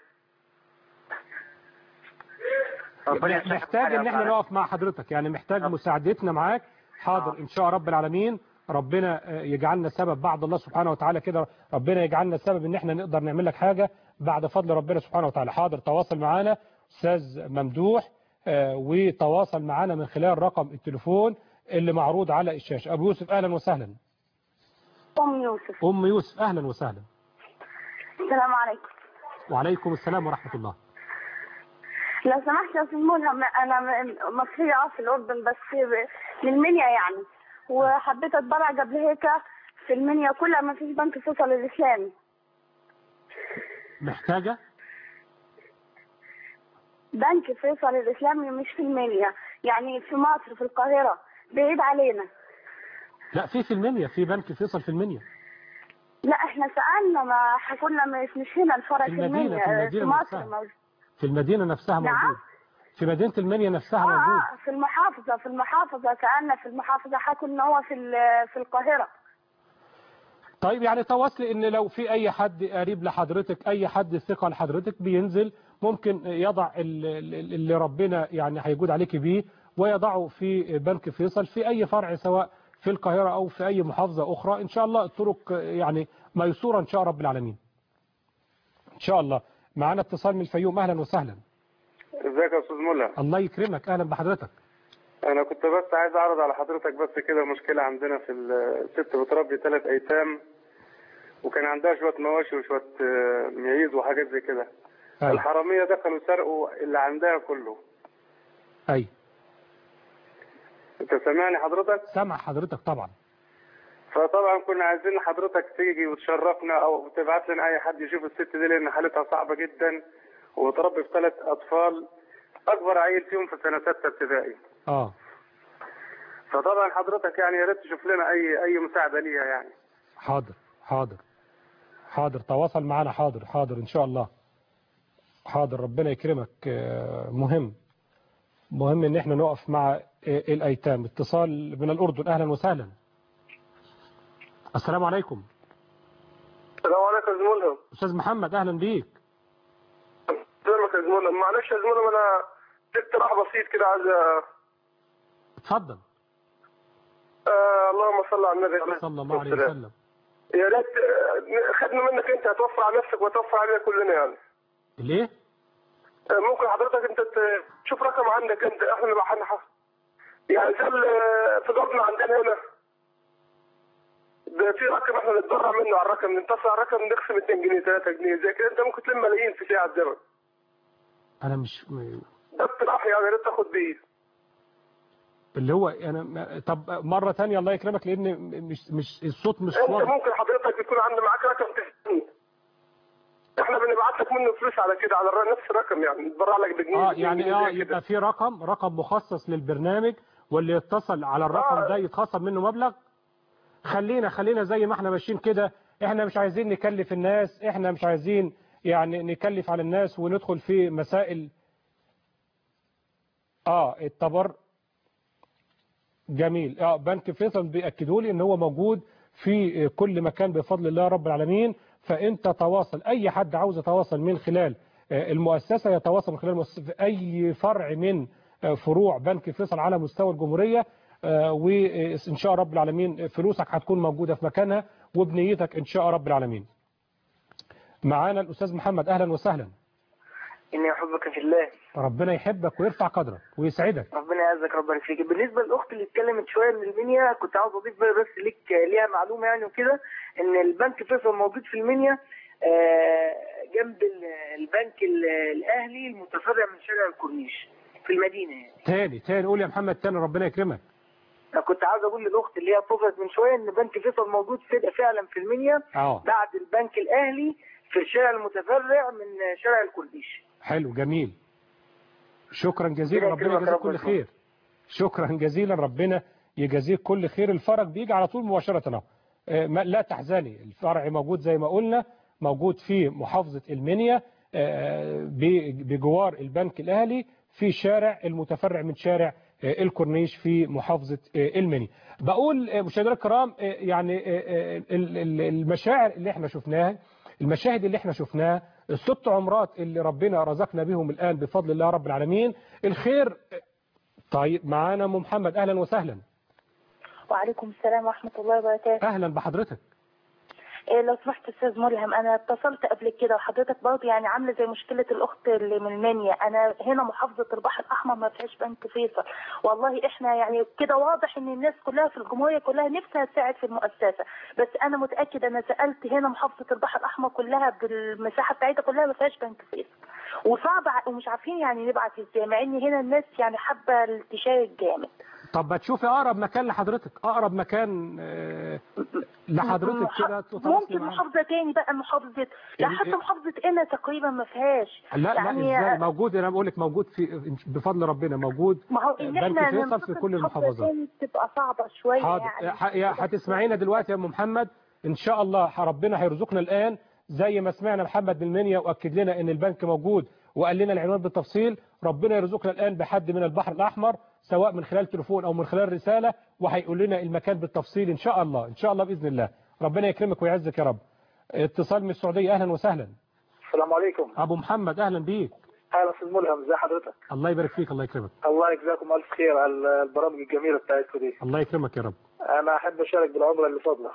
محتاج ان احنا نقف مع حضرتك، يعني محتاج مساعدتنا معاك. حاضر ان شاء رب العالمين، ربنا يجعلنا سبب بعد الله سبحانه وتعالى كده، ربنا يجعلنا سبب ان احنا نقدر نعمل لك حاجه بعد فضل ربنا سبحانه وتعالى. حاضر، تواصل معانا استاذ ممدوح، آه وتواصل معانا من خلال رقم التليفون اللي معروض على الشاشه. ابو يوسف اهلا وسهلا. ام يوسف. ام يوسف اهلا وسهلا. السلام عليكم. وعليكم السلام ورحمه الله. لو سمحت يا استاذ ملهم، انا مصريه اه في الاردن، بس من منيا يعني، وحبيت اتبرع قبل هيك في المنيا كلها، ما فيش بنك فيصل الاسلامي. محتاجه بنك فيصل الاسلامي مش في المنيا، يعني في مصر في القاهره، بعيد علينا. لا في في المنيا، في بنك فيصل في المنيا. لا احنا سالنا، ما حكولنا مش مش هنا الفرع في المنيا، في, المدينة في مصر موجود. في المدينه نفسها موجود. نعم؟ في مدينه المنيا نفسها آه موجود. اه في المحافظه في المحافظه سالنا في المحافظه، حكوا ان هو في في القاهره. طيب يعني تواصلي ان لو في اي حد قريب لحضرتك، اي حد ثقه لحضرتك بينزل، ممكن يضع اللي ربنا يعني هيجود عليك بيه ويضعه في بنك فيصل في اي فرع، سواء في القاهره او في اي محافظه اخرى. ان شاء الله الطرق يعني ميسوره ان شاء رب العالمين. ان شاء الله. معانا اتصال من الفيوم. اهلا وسهلا. ازيك يا استاذ ملهم؟ الله يكرمك، اهلا بحضرتك. انا كنت بس عايز اعرض على حضرتك بس كده مشكله عندنا في الست بتربي ثلاث ايتام، وكان عندها شويه مواشي وشويه معيز وحاجات زي كده. أي. الحراميه دخلوا سرقوا اللي عندها كله. اي انت سامعني حضرتك؟ سامع حضرتك طبعا. فطبعا كنا عايزين حضرتك تيجي وتشرفنا او تبعت لنا اي حد يشوف الست دي، لان حالتها صعبه جدا، وتربي في ثلاث اطفال، اكبر عيل فيهم في سنه سته ابتدائي. اه فطبعا حضرتك يعني يا ريت تشوف لنا اي اي مساعده ليها يعني. حاضر حاضر حاضر، تواصل معنا. حاضر حاضر ان شاء الله. حاضر، ربنا يكرمك. مهم مهم ان احنا نقف مع الايتام. اتصال من الاردن. اهلا وسهلا. السلام عليكم. السلام عليكم يا زميلهم. استاذ محمد اهلا بيك. ازيك يا زميلهم؟ معلش يا زميلهم، انا اقتراح بسيط كده عايز. اتفضل. آه اللهم صل على النبي صلى الله عليه وسلم. يا ريت خدمه منك انت، هتوفر على نفسك وتوفر علينا كلنا يعني. ليه؟ ممكن حضرتك انت تشوف رقم عندك انت، احنا نبقى حنحف يعني زي في ضربنا عندنا هنا ده في رقم احنا نتبرع منه على الرقم، ننتصر على الرقم، نقسم اتنين جنيه ثلاثة جنيه زي كده، انت ممكن تلم ملايين في ساعه زمن. انا مش ده اقتراح يعني، يا ريت تاخد بيه. اللي هو انا طب مره ثانيه الله يكرمك، لان مش مش الصوت مش انت واضح. ممكن حضرتك يكون عندك معاك رقم تاني، احنا بنبعت لك منه فلوس على كده، على نفس الرقم يعني، نتبرع لك بجنيه. اه يعني اه يبقى في رقم رقم مخصص للبرنامج، واللي يتصل على الرقم آه. ده يتخصم منه مبلغ. خلينا خلينا زي ما احنا ماشيين كده، احنا مش عايزين نكلف الناس، احنا مش عايزين يعني نكلف على الناس وندخل في مسائل اه التبر. جميل. اه بنك فيصل بيأكدوا لي ان هو موجود في كل مكان بفضل الله رب العالمين. فانت تواصل، اي حد عاوز يتواصل من خلال المؤسسة يتواصل من خلال المؤسسة في اي فرع من فروع بنك فيصل على مستوى الجمهورية، وان شاء رب العالمين فلوسك هتكون موجودة في مكانها وبنيتك ان شاء رب العالمين. معانا الاستاذ محمد، اهلا وسهلا. اني احبك في الله. ربنا يحبك ويرفع قدرك ويسعدك. ربنا يعزك ربنا يفيك. بالنسبه للاخت اللي اتكلمت شويه من المنيا، كنت عاوز اضيف بس ليك ليها معلومه يعني وكده، ان البنك فيصل موجود في المنيا جنب البنك الاهلي المتفرع من شارع الكورنيش في المدينه يعني. تاني تاني قول يا محمد تاني، ربنا يكرمك. انا كنت عاوز اقول للاخت اللي هي اتصلت من شويه ان بنك فيصل موجود فعلا في المنيا اه بعد البنك الاهلي في الشارع المتفرع من شارع الكورنيش. حلو جميل. شكرا جزيلا، ربنا يجازيك كل خير. شكرا جزيلا، ربنا يجازيك كل خير. الفرج بيجي على طول مباشرة. لا تحزني، الفرع موجود زي ما قلنا، موجود في محافظة المنيا بجوار البنك الأهلي في شارع المتفرع من شارع الكورنيش في محافظة المنيا. بقول مشاهدينا الكرام يعني المشاعر اللي احنا شفناها، المشاهد اللي احنا شفناها، الست عمرات اللي ربنا رزقنا بهم الآن بفضل الله رب العالمين، الخير. طيب معانا ام محمد، اهلا وسهلا. وعليكم السلام ورحمة الله وبركاته. اهلا بحضرتك. إيه لو سمحت استاذ ملهم، انا اتصلت قبل كده وحضرتك برضه يعني عامله زي مشكله الاخت اللي من المنيا. انا هنا محافظه البحر الاحمر ما فيهاش بنك فيصل، والله احنا يعني كده واضح ان الناس كلها في الجمهوريه كلها نفسها تساعد في المؤسسه، بس انا متاكده انا سالت هنا محافظه البحر الاحمر كلها بالمساحه بتاعتها كلها ما فيهاش بنك فيصل، وصعب ومش عارفين يعني نبعت ازاي، مع ان هنا الناس يعني حابه تشارك جامد. طب ما تشوفي اقرب مكان لحضرتك، اقرب مكان لحضرتك كده ممكن محافظه تاني بقى، محافظه لا حتى محافظه قنا تقريبا ما فيهاش. لا يعني لا ازاي موجود؟ انا بقول لك موجود في بفضل ربنا، موجود بنك فيصل في كل المحافظات. تبقى صعبه شويه يعني. هتسمعينا دلوقتي يا ام محمد ان شاء الله، ربنا هيرزقنا الان زي ما سمعنا محمد بالمنيا واكد لنا ان البنك موجود وقال لنا العنوان بالتفصيل. ربنا يرزقنا الان بحد من البحر الاحمر سواء من خلال تليفون او من خلال رساله، وهيقول لنا المكان بالتفصيل ان شاء الله، ان شاء الله باذن الله. ربنا يكرمك ويعزك يا رب. اتصال من السعوديه، اهلا وسهلا. السلام عليكم. ابو محمد اهلا بيك. اهلا استاذ ملهم، ازي حضرتك؟ الله يبارك فيك، الله يكرمك. الله يجزاكم الف خير على البرامج الجميله بتاعتكم دي. الله يكرمك يا رب. انا احب اشارك بالعمره اللي فاضله.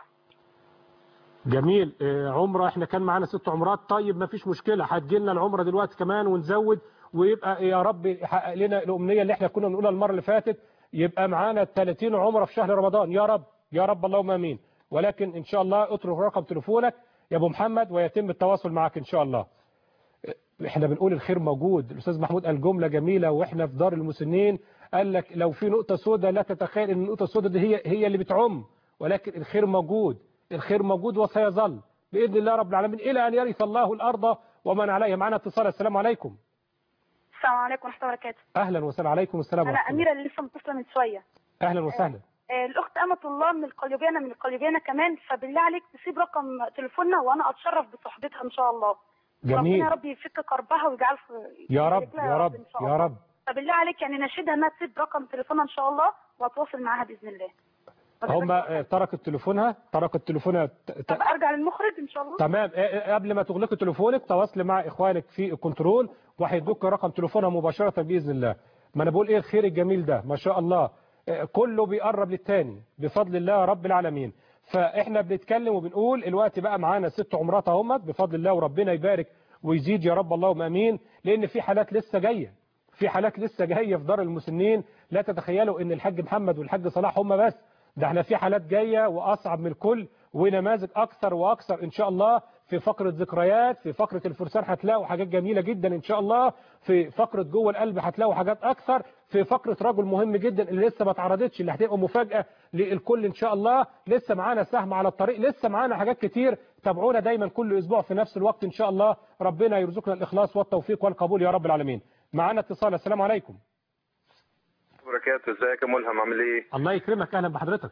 جميل. عمره احنا كان معانا ست عمرات. طيب ما فيش مشكله، هتجي لنا العمره دلوقتي كمان ونزود، ويبقى يا رب يحقق لنا الامنيه اللي احنا كنا بنقولها المره اللي فاتت، يبقى معانا ثلاثين عمره في شهر رمضان يا رب يا رب اللهم امين. ولكن ان شاء الله اترك رقم تليفونك يا ابو محمد ويتم التواصل معك ان شاء الله. احنا بنقول الخير موجود. الاستاذ محمود قال جمله جميله واحنا في دار المسنين، قال لك لو في نقطه سوداء لا تتخيل ان النقطه السوداء دي هي هي اللي بتعم، ولكن الخير موجود، الخير موجود وسيظل باذن الله رب العالمين الى ان يرث الله الارض ومن عليها. معنا اتصال. السلام عليكم. السلام عليكم ورحمه الله وبركاته. اهلا وسهلا. عليكم السلام ورحمه الله. انا اميره اللي لسه متصله من شويه. اهلا وسهلا. آه الاخت امه الله من القليوبيه، من القليوبيه كمان، فبالله عليك تسيب رقم تليفوننا وانا اتشرف بصحبتها ان شاء الله. جميل. ربنا يا رب يفك كربها ويجعل يا رب يا رب يا رب. فبالله عليك يعني ناشدها انها تسيب رقم تليفونها ان شاء الله واتواصل معاها باذن الله. هم تركت تليفونها تركت تليفونها طب ارجع للمخرج ان شاء الله. تمام. قبل ما تغلقي تليفونك تواصلي مع اخوانك في الكنترول وهيدوك رقم تليفونها مباشره باذن الله. ما انا بقول ايه الخير الجميل ده ما شاء الله، كله بيقرب للتاني بفضل الله رب العالمين. فاحنا بنتكلم وبنقول الوقت بقى معانا ست عمرات اهمت بفضل الله، وربنا يبارك ويزيد يا رب اللهم امين، لان في حالات لسه جايه في حالات لسه جايه في دار المسنين. لا تتخيلوا ان الحاج محمد والحاج صلاح هم بس، ده احنا في حالات جايه واصعب من الكل، ونماذج اكثر واكثر ان شاء الله. في فقره ذكريات، في فقره الفرسان هتلاقوا حاجات جميله جدا ان شاء الله، في فقره جوه القلب هتلاقوا حاجات اكثر، في فقره رجل مهم جدا اللي لسه ما اتعرضتش اللي هتبقى مفاجاه للكل ان شاء الله. لسه معانا سهم على الطريق، لسه معانا حاجات كتير. تابعونا دايما كل اسبوع في نفس الوقت ان شاء الله. ربنا يرزقنا الاخلاص والتوفيق والقبول يا رب العالمين. معانا اتصال. السلام عليكم. بركاته. ازيك يا ملهم، عامل ايه؟ الله يكرمك، اهلا بحضرتك.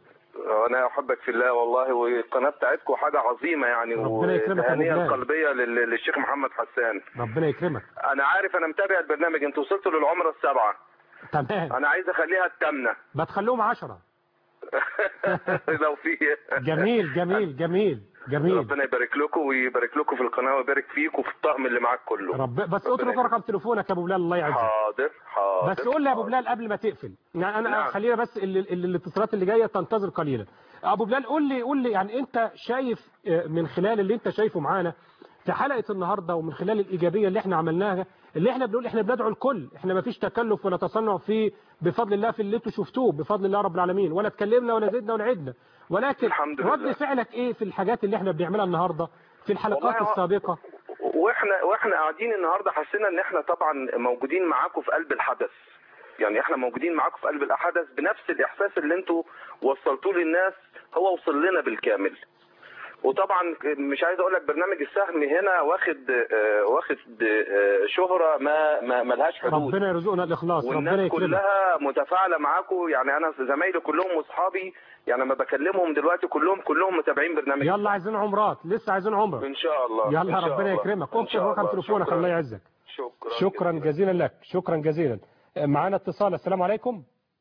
انا احبك في الله والله، والقناه بتاعتكم حاجه عظيمه يعني، وتهانيه قلبيه لل- للشيخ محمد حسان. ربنا يكرمك. انا عارف، انا متابع البرنامج، انتوا وصلتوا للعمره السبعه. تمام. انا عايز اخليها الثامنه. بتخلوهم عشرة. لو في. جميل جميل جميل جميل. ربنا يبارك لكم ويبارك لكم في القناه ويبارك فيك وفي الطقم اللي معاك كله. رب بس اترك رقم تليفونك يا ابو بلال الله يعزك. حاضر حاضر. بس قول لي يا ابو بلال قبل ما تقفل، يعني انا نعم. خلينا بس ال- ال- الاتصالات اللي جايه تنتظر قليلا. ابو بلال قول لي قول لي يعني انت شايف من خلال اللي انت شايفه معانا في حلقه النهارده، ومن خلال الايجابيه اللي احنا عملناها، اللي احنا بنقول احنا بندعو الكل، احنا ما فيش تكلف ولا تصنع في بفضل الله في اللي انتوا شفتوه بفضل الله رب العالمين، ولا اتكلمنا ولا زدنا ولا عدنا، ولكن رد فعلك ايه في الحاجات اللي احنا بنعملها النهارده في الحلقات السابقه؟ واحنا واحنا قاعدين النهارده حسينا ان احنا طبعا موجودين معاكم في قلب الحدث. يعني احنا موجودين معاكم في قلب الحدث بنفس الاحساس اللي انتوا وصلتوه للناس، هو وصل لنا بالكامل. وطبعا مش عايز اقول لك برنامج السهم هنا واخد آه واخد آه شهره ما ما ملهاش حدود. ربنا يرزقنا الاخلاص. ربنا والناس يكرمك. كلها متفاعله معاكم، يعني انا زمايلي كلهم واصحابي يعني لما بكلمهم دلوقتي كلهم كلهم متابعين برنامج. يلا عايزين عمرات، لسه عايزين عمره ان شاء الله. يلا إن شاء ربنا الله. يكرمك. إن اكتب شاء رقم الله. تليفونك شكراً. الله يعزك. شكرا شكرا جزيلا لك. شكرا جزيلا. معانا اتصال. السلام عليكم.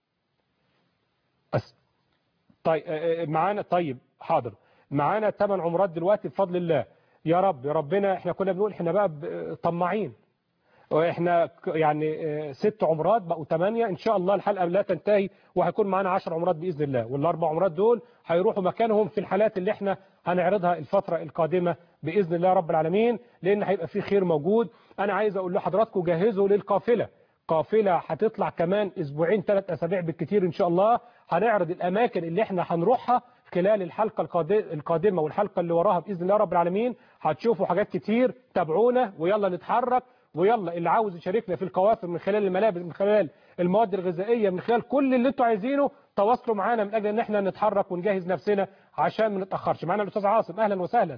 أس... طيب معانا طيب حاضر. معانا ثمان عمرات دلوقتي بفضل الله. يا رب يا ربنا، احنا كنا بنقول احنا بقى طماعين، واحنا يعني ست عمرات بقوا ثمانية ان شاء الله، الحلقه لا تنتهي وهيكون معانا عشر عمرات باذن الله، والاربع عمرات دول هيروحوا مكانهم في الحالات اللي احنا هنعرضها الفتره القادمه باذن الله رب العالمين، لان هيبقى في خير موجود. انا عايز اقول لحضراتكم جهزوا للقافله، قافله هتطلع كمان اسبوعين ثلاث اسابيع بالكثير ان شاء الله. هنعرض الاماكن اللي احنا هنروحها خلال الحلقه القادمه والحلقه اللي وراها باذن الله رب العالمين. هتشوفوا حاجات كتير. تابعونا ويلا نتحرك، ويلا اللي عاوز يشاركنا في القوافل من خلال الملابس، من خلال المواد الغذائيه، من خلال كل اللي انتوا عايزينه، تواصلوا معانا من اجل ان احنا نتحرك ونجهز نفسنا عشان ما نتاخرش. معانا الاستاذ عاصم. اهلا وسهلا.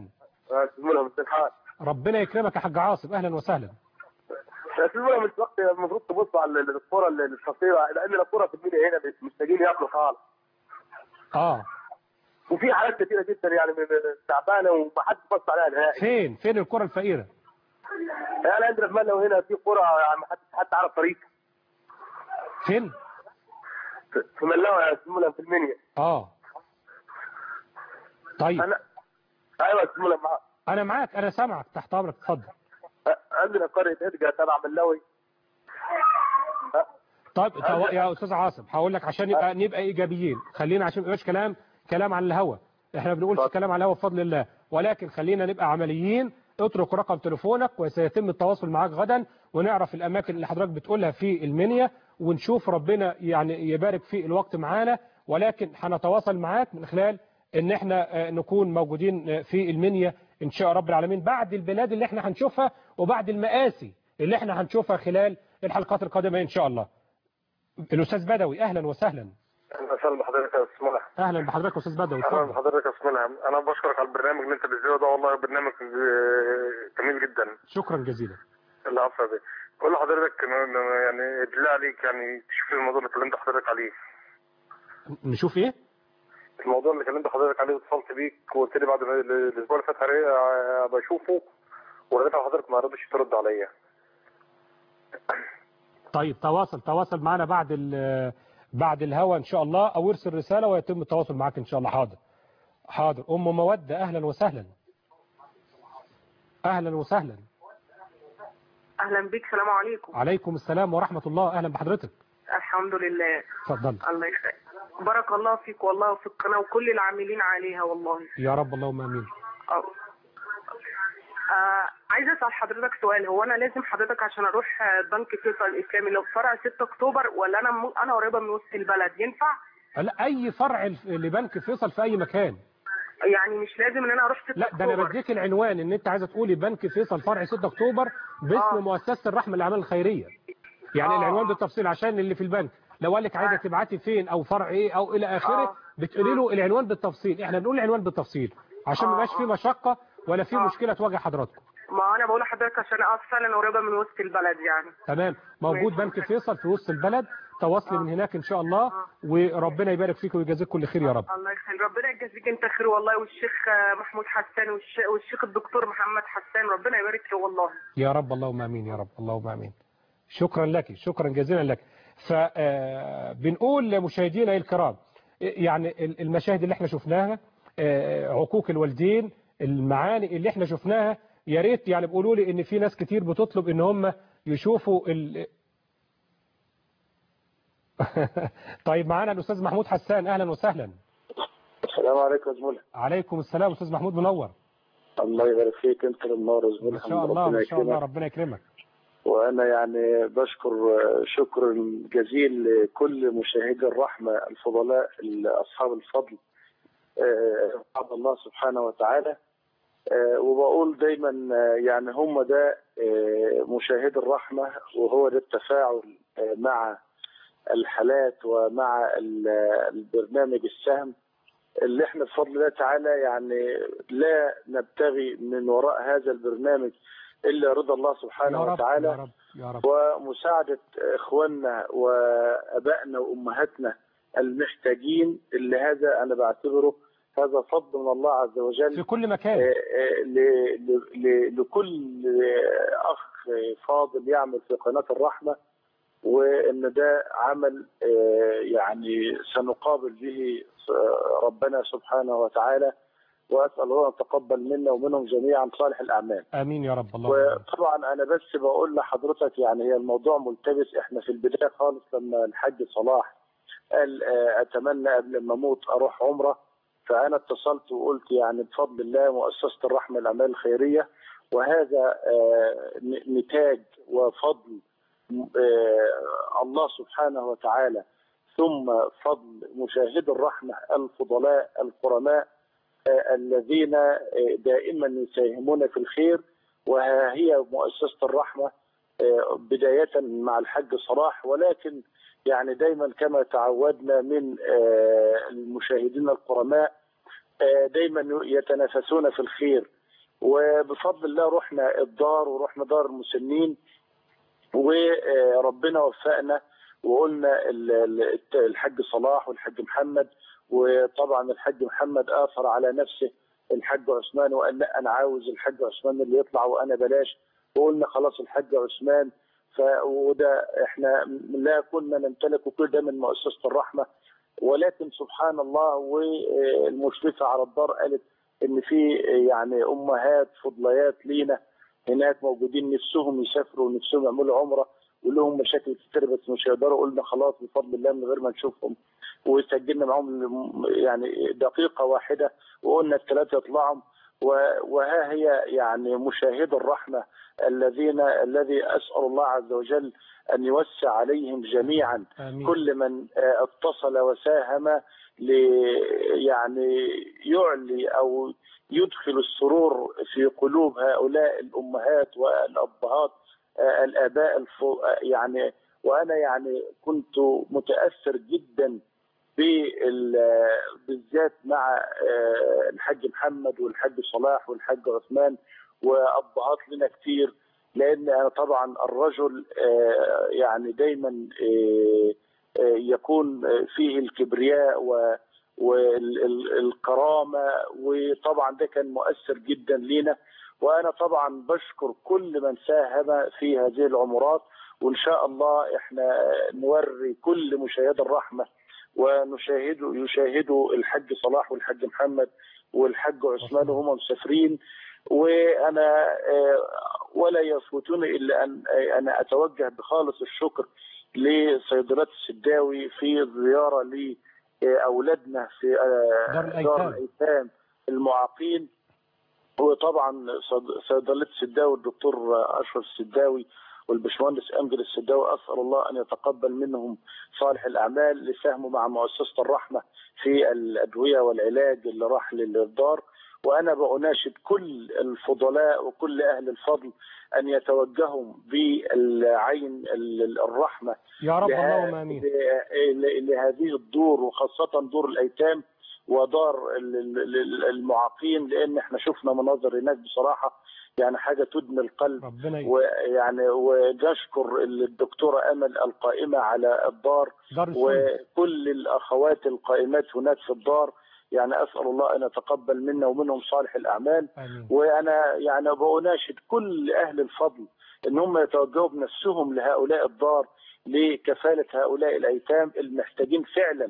ربنا يكرمك يا حاج عاصم. اهلا وسهلا. اسمعوا مش وقت المفروض تبصوا على الصوره الخطيره، لان الكوره في الميديا هنا محتاجين ياكلوا خالص. اه وفي حالات كثيره جدا يعني تعبانه وما حد بص عليها نهائي. فين فين الكره الفقيره؟ يعني عندنا في ملا وهنا في قرى يعني ما حد حد عارف طريق. فين؟ في ملاوه اسمها في المنيا. اه طيب. انا ايوه اسمها معاك. انا معاك، انا سامعك تحت امرك، اتفضل. عندنا قريه هدقه تبع ملاوي. طيب يا استاذ عاصم هقول لك عشان يبقى نبقى ايجابيين، خلينا عشان ما يبقاش كلام كلام على الهوا، احنا ما بنقولش كلام على الهوا بفضل الله، ولكن خلينا نبقى عمليين. اترك رقم تليفونك وسيتم التواصل معاك غدا، ونعرف الاماكن اللي حضرتك بتقولها في المنيا، ونشوف ربنا يعني يبارك في الوقت معانا، ولكن هنتواصل معاك من خلال ان احنا نكون موجودين في المنيا ان شاء رب العالمين، بعد البلاد اللي احنا هنشوفها وبعد المآسي اللي احنا هنشوفها خلال الحلقات القادمه ان شاء الله. الاستاذ بدوي اهلا وسهلا. اهلا وسهلا بحضرتك يا استاذ ملهم. اهلا بحضرتك يا استاذ بدوي. اهلا بحضرتك يا استاذ ملهم. انا بشكرك على البرنامج اللي انت بتذيعه ده، والله برنامج جميل جدا. شكرا جزيلا. العفو يا بيه. بقول لحضرتك يعني بالله عليك يعني تشوف الموضوع اللي كلمت حضرتك عليه. نشوف ايه؟ الموضوع اللي كلمت حضرتك عليه واتصلت بيك وقلت لي بعد الاسبوع اللي فات بشوفه، ولقيت حضرتك ما رضيتش ترد عليا. طيب تواصل تواصل معنا بعد بعد الهوا ان شاء الله، او ارسل رساله ويتم التواصل معاك ان شاء الله. حاضر حاضر. ام موده اهلا وسهلا. اهلا وسهلا. اهلا بك. السلام عليكم. عليكم السلام ورحمه الله. اهلا بحضرتك. الحمد لله. اتفضل. الله يخليك. بارك الله فيك والله وفي القناه وكل العاملين عليها والله. يا رب اللهم امين. أه. آه عايزه اسال حضرتك سؤال، هو انا لازم حضرتك عشان اروح بنك فيصل الاسلامي لو فرع ستة اكتوبر، ولا انا م... انا قريبه من وسط البلد ينفع؟ لا اي فرع لبنك فيصل في اي مكان. يعني مش لازم ان انا اروح ستة لا اكتوبر. ده انا بديك العنوان ان انت عايزه تقولي بنك فيصل فرع ستة اكتوبر باسم آه. مؤسسه الرحمه للاعمال الخيريه. يعني آه. العنوان بالتفصيل عشان اللي في البنك لو قال لك عايزه آه. تبعتي فين او فرع ايه او الى اخره آه. بتقولي له العنوان بالتفصيل. احنا بنقول العنوان بالتفصيل عشان ما يبقاش آه. في مشقه ولا في آه. مشكله تواجه حضراتكم. ما انا بقول لحضرتك عشان اه فعلا قريبه من وسط البلد يعني. تمام. موجود بنك فيصل في وسط البلد تواصلي من هناك ان شاء الله، وربنا يبارك فيك ويجازيك كل خير يا رب. الله يخليك، ربنا يجازيك انت خير والله، والشيخ محمود حسان والش- والشيخ الدكتور محمد حسان، ربنا يبارك له والله. يا رب اللهم امين يا رب اللهم امين. شكرا لك شكرا جزيلا لك. فبنقول لمشاهدينا الكرام يعني المشاهد اللي احنا شفناها، عقوق الوالدين، المعاني اللي احنا شفناها، يا ريت يعني بيقولوا لي ان في ناس كتير بتطلب ان هم يشوفوا ال... طيب معانا الاستاذ محمود حسان، اهلا وسهلا. السلام عليكم يا زميلي. عليكم السلام استاذ محمود، منور. الله يبارك فيك، انت المنور يا زميلي. ما شاء الله ما شاء الله، ربنا يكرمك. وانا يعني بشكر شكر جزيل لكل مشاهدي الرحمه الفضلاء اصحاب الفضل عبد الله سبحانه وتعالى. وبقول دايما يعني هم ده مشاهدي الرحمه، وهو ده التفاعل مع الحالات ومع البرنامج السهم اللي احنا بفضل الله تعالى يعني لا نبتغي من وراء هذا البرنامج إلا رضا الله سبحانه يا رب وتعالى، يا رب يا رب. ومساعدة إخواننا وأبائنا وأمهاتنا المحتاجين، اللي هذا أنا بعتبره هذا فضل من الله عز وجل في كل مكان. ل- ل- لكل أخ فاضل يعمل في قناة الرحمة، وإن ده عمل يعني سنقابل به ربنا سبحانه وتعالى، وأسأل الله أن يتقبل منا ومنهم جميعا صالح الأعمال. آمين يا رب. الله. وطبعا أنا بس بقول لحضرتك يعني هي الموضوع ملتبس. إحنا في البداية خالص لما الحاج صلاح قال أتمنى قبل ما أموت أروح عمرة، فأنا اتصلت وقلت يعني بفضل الله مؤسسة الرحمة الأعمال الخيرية، وهذا نتاج وفضل الله سبحانه وتعالى، ثم فضل مشاهدي الرحمة الفضلاء الكرماء الذين دائما يساهمون في الخير. وها هي مؤسسة الرحمة بداية مع الحاج صلاح، ولكن يعني دايما كما تعودنا من المشاهدين الكرماء دايما يتنافسون في الخير. وبفضل الله رحنا الدار ورحنا دار المسنين، وربنا وفقنا وقلنا الحاج صلاح والحاج محمد، وطبعا الحاج محمد آثر على نفسه الحاج عثمان وقال لا أنا عاوز الحاج عثمان اللي يطلع وأنا بلاش، وقلنا خلاص الحاج عثمان. فوده احنا لا كنا نمتلك كل ده من مؤسسة الرحمة، ولكن سبحان الله والمشرفة على الدار قالت ان في يعني امهات فضليات لينا هناك موجودين نفسهم يسافروا ونفسهم يعملوا عمره ولهم مشاكل كتير بس مش هيقدروا. قلنا خلاص بفضل الله من غير ما نشوفهم، وسجلنا معهم يعني دقيقه واحده وقلنا الثلاثه يطلعوا. وها هي يعني مشاهد الرحمه الذين الذي اسال الله عز وجل ان يوسع عليهم جميعا. آمين. كل من اتصل وساهم يعني يعلي او يدخل السرور في قلوب هؤلاء الامهات والابهات الاباء يعني. وانا يعني كنت متاثر جدا بالذات مع الحاج محمد والحاج صلاح والحاج عثمان وابهات لنا كتير، لان انا طبعا الرجل يعني دايما يكون فيه الكبرياء والكرامه، وطبعا ده كان مؤثر جدا لينا. وانا طبعا بشكر كل من ساهم في هذه العمرات، وان شاء الله احنا نوري كل مشاهد الرحمه ونشاهدوا يشاهدوا الحاج صلاح والحاج محمد والحاج عثمان وهم مسافرين. وانا ولا يفوتني الا ان انا اتوجه بخالص الشكر لصيدلات السداوي في الزياره لاولادنا في دار الايتام المعاقين، وطبعا صيدلة السداوي الدكتور اشرف السداوي والبشمهندس امجد السداوي، اسال الله ان يتقبل منهم صالح الاعمال لساهموا مع مؤسسه الرحمه في الادويه والعلاج اللي راح للدار. وانا بأناشد كل الفضلاء وكل اهل الفضل ان يتوجهوا بالعين الرحمه يا رب اللهم امين لهذه الدور، وخاصه دور الايتام. ودار المعاقين، لان احنا شفنا مناظر هناك بصراحه يعني حاجه تدمي القلب. ويعني ونشكر الدكتوره امل القائمه على الدار وكل الاخوات القائمات هناك في الدار، يعني اسال الله ان يتقبل منا ومنهم صالح الاعمال. آمين. وانا يعني بناشد كل اهل الفضل ان هم يتوجهوا بنفسهم لهؤلاء الدار لكفاله هؤلاء الايتام المحتاجين فعلا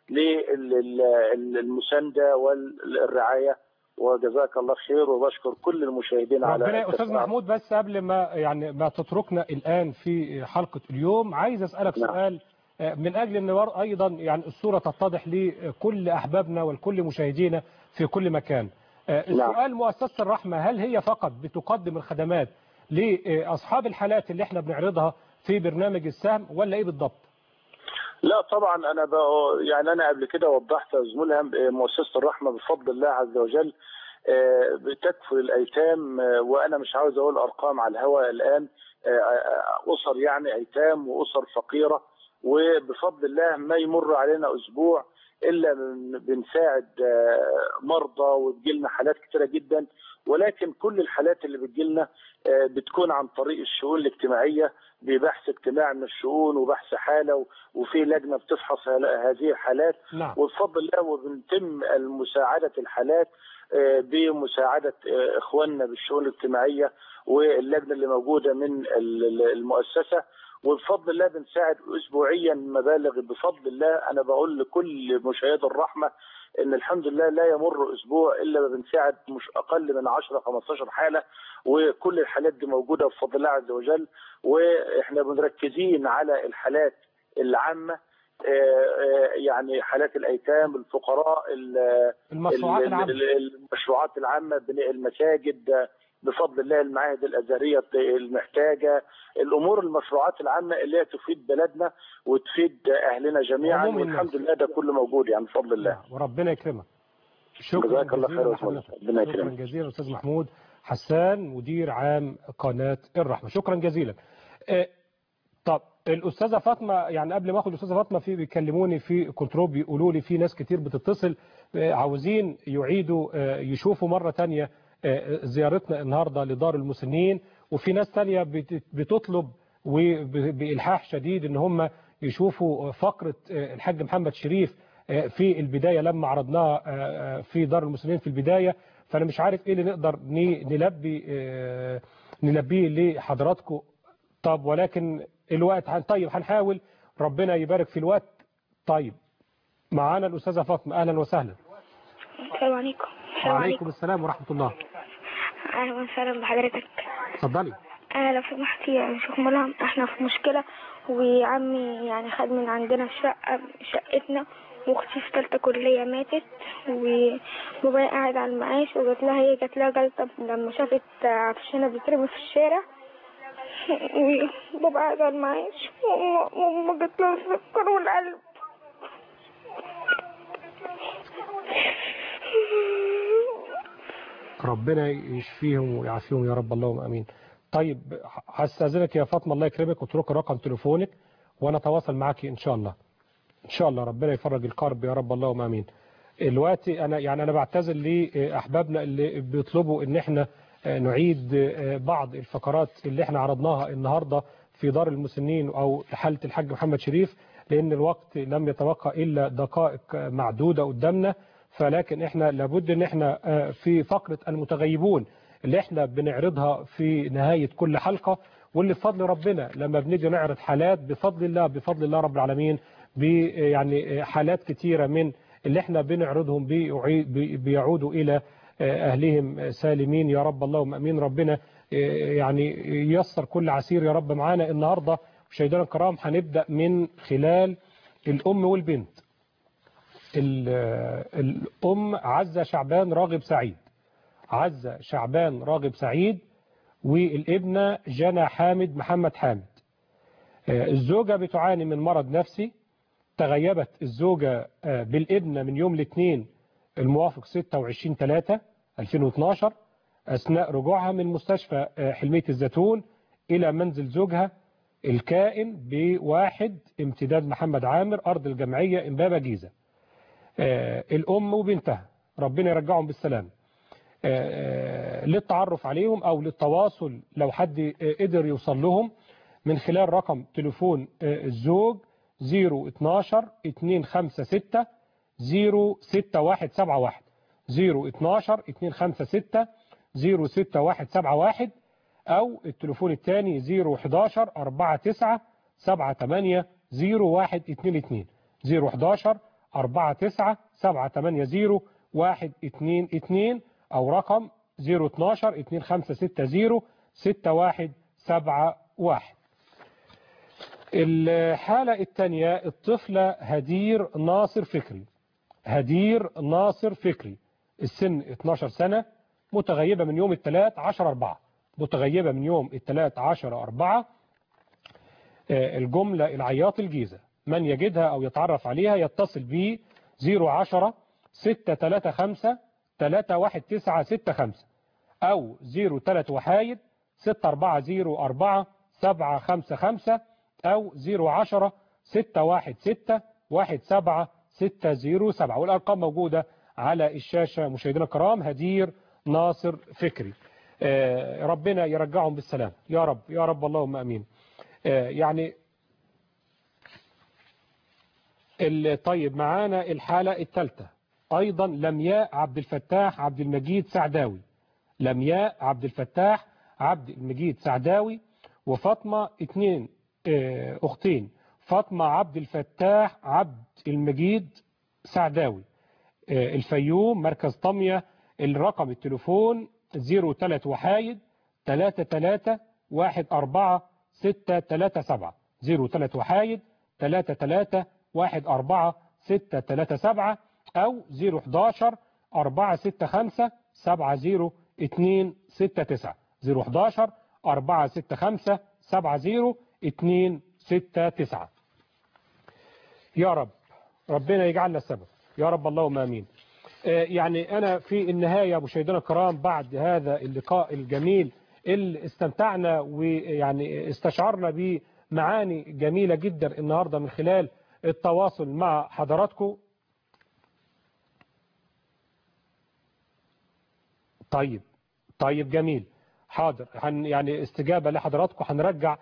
للمسانده والرعايه. وجزاك الله خير، وبشكر كل المشاهدين على ربنا. استاذ محمود، بس قبل ما يعني ما تتركنا الان في حلقه اليوم، عايز اسالك نعم. سؤال من اجل ان ايضا يعني الصوره تتضح لكل احبابنا ولكل مشاهدينا في كل مكان. السؤال نعم. مؤسسه الرحمه هل هي فقط بتقدم الخدمات لاصحاب الحالات اللي احنا بنعرضها في برنامج السهم، ولا ايه بالضبط؟ لا طبعا، انا يعني انا قبل كده وضحت يا زميلهم مؤسسه الرحمه بفضل الله عز وجل بتكفل الايتام، وانا مش عاوز اقول ارقام على الهواء الان، اسر يعني ايتام واسر فقيره، وبفضل الله ما يمر علينا اسبوع الا بنساعد مرضى وبتجيلنا حالات كتيره جدا. ولكن كل الحالات اللي بتجيلنا بتكون عن طريق الشؤون الاجتماعيه ببحث اجتماعي من الشؤون وبحث حاله، وفي لجنه بتفحص هذه الحالات. نعم. وبفضل الله وبنتم مساعده الحالات بمساعده اخواننا بالشؤون الاجتماعيه واللجنه اللي موجوده من المؤسسه، وبفضل الله بنساعد اسبوعيا مبالغ بفضل الله. انا بقول لكل مشاهدي الرحمه ان الحمد لله لا يمر اسبوع الا ما بنساعد مش اقل من عشرة خمستاشر حاله، وكل الحالات دي موجوده بفضل الله عز وجل. واحنا مركزين على الحالات العامه، يعني حالات الايتام، الفقراء، المشروعات العامه المشروعات العامه، بناء المساجد بفضل الله، المعاهد الازهريه المحتاجه، الامور المشروعات العامه اللي هي تفيد بلدنا وتفيد اهلنا جميعا، والحمد لله ده كله موجود يعني بفضل الله. وربنا يكرمك. شكرا جزيلا لحضرتك. شكرا جزيلا استاذ محمود حسان مدير عام قناه الرحمه، شكرا جزيلا. آه طب الاستاذه فاطمه، يعني قبل ما اخد الاستاذه فاطمه في بيكلموني في كنترول بيقولوا لي في ناس كتير بتتصل آه عاوزين يعيدوا آه يشوفوا مره ثانيه زيارتنا النهارده لدار المسنين، وفي ناس تانية بتطلب وبإلحاح شديد ان هم يشوفوا فقرة الحاج محمد شريف في البداية لما عرضناها في دار المسنين في البداية. فانا مش عارف ايه اللي نقدر نلبي نلبيه لحضراتكم. طب ولكن الوقت طيب هنحاول، ربنا يبارك في الوقت. طيب معانا الأستاذة فاطمة، أهلا وسهلا. السلام عليكم. وعليكم السلام ورحمة الله. اهلا وسهلا بحضرتك. اتفضلي. انا لو سمحتي يا شيخ ملهم، احنا في مشكله، وعمي يعني خد من عندنا الشقه شقتنا، واختي في ثالثه كليه ماتت، وبابايا قاعد على المعاش، وجات لها هي جات لها جلطه لما شافت عفشنا بيترمي في الشارع، وبابا قاعد على المعاش، وماما جات لها السكر والقلب. ربنا يشفيهم ويعافيهم يا رب، اللهم امين. طيب هستاذنك يا فاطمه الله يكرمك واترك رقم تليفونك وانا اتواصل معاكي ان شاء الله. ان شاء الله ربنا يفرج الكرب يا رب، اللهم امين. دلوقتي انا يعني انا بعتذر لاحبابنا اللي بيطلبوا ان احنا نعيد بعض الفقرات اللي احنا عرضناها النهارده في دار المسنين او حاله الحاج محمد شريف، لان الوقت لم يتبقى الا دقائق معدوده قدامنا. فلكن احنا لابد ان احنا في فقرة المتغيبون اللي احنا بنعرضها في نهاية كل حلقة، واللي بفضل ربنا لما بنيجي نعرض حالات بفضل الله بفضل الله رب العالمين يعني حالات كتيرة من اللي احنا بنعرضهم بيعودوا الى اهلهم سالمين يا رب، اللهم امين. ربنا يعني ييسر كل عسير يا رب. معانا النهاردة مشاهدينا الكرام هنبدأ من خلال الام والبنت. الأم عزة شعبان راغب سعيد، عزة شعبان راغب سعيد، والابنة جنى حامد محمد حامد. الزوجة بتعاني من مرض نفسي، تغيبت الزوجة بالابنة من يوم الاثنين الموافق ستة وعشرين ثلاثة ألفين واثناشر أثناء رجوعها من مستشفى حلمية الزيتون إلى منزل زوجها الكائن بواحد امتداد محمد عامر أرض الجمعية إمبابة جيزة. الأم وبنتها ربنا يرجعهم بالسلام، للتعرف عليهم أو للتواصل لو حد قدر يوصل لهم من خلال رقم تليفون الزوج صفر اتناشر اتنين خمسة ستة صفر ستة واحد سبعة واحد صفر اتناشر اتنين خمسة ستة صفر ستة واحد سبعة واحد أو التليفون الثاني صفر حداشر أربعة تسعة سبعة تمانية صفر واحد اتنين اتنين صفر حداشر أربعة تسعة سبعة تمانية صفر واحد اتنين اتنين أو رقم صفر اتناشر اتنين خمسة ستة صفر ستة واحد سبعة واحد. الحالة الثانية الطفلة هدير ناصر فكري. هدير ناصر فكري السن اتناشر سنة، متغيبة من يوم الثلاث عشر أربعة متغيبة من يوم الثلاث عشر أربعة. الجملة العياط الجيزة، من يجدها أو يتعرف عليها يتصل ب صفر عشرة ستة تلاتة خمسة تلاتة واحد تسعة ستة خمسة أو صفر تلاتة وحايد ستة أربعة صفر أربعة سبعة خمسة خمسة أو صفر عشرة ستة واحد ستة واحد سبعة ستة صفر سبعة. والأرقام موجودة على الشاشة مشاهدينا الكرام. هدير ناصر فكري ربنا يرجعهم بالسلام يا رب يا رب اللهم أمين. يعني طيب معانا الحالة الثالثة أيضا لمياء عبد الفتاح عبد المجيد سعداوي. لمياء عبد الفتاح عبد المجيد سعداوي وفاطمة اثنين أختين فاطمة عبد الفتاح عبد المجيد سعداوي الفيوم مركز طمية. الرقم التليفون صفر تلاتة وحايد تلاتة تلاتة واحد أربعة ستة تلاتة سبعة صفر تلاتة وحايد تلاتة تلاتة واحد أربعة ستة تلاتة سبعة أو صفر حداشر أربعة ستة خمسة سبعة صفر اتنين ستة تسعة صفر حداشر أربعة ستة خمسة سبعة صفر اتنين ستة تسعة. يا رب ربنا يجعلنا السبب يا رب اللهم آمين. يعني أنا في النهاية مشاهدينا الكرام بعد هذا اللقاء الجميل اللي استمتعنا ويعني استشعرنا بمعاني جميلة جدا النهاردة من خلال التواصل مع حضراتكم. طيب طيب جميل حاضر. يعني استجابة لحضراتكم هنرجع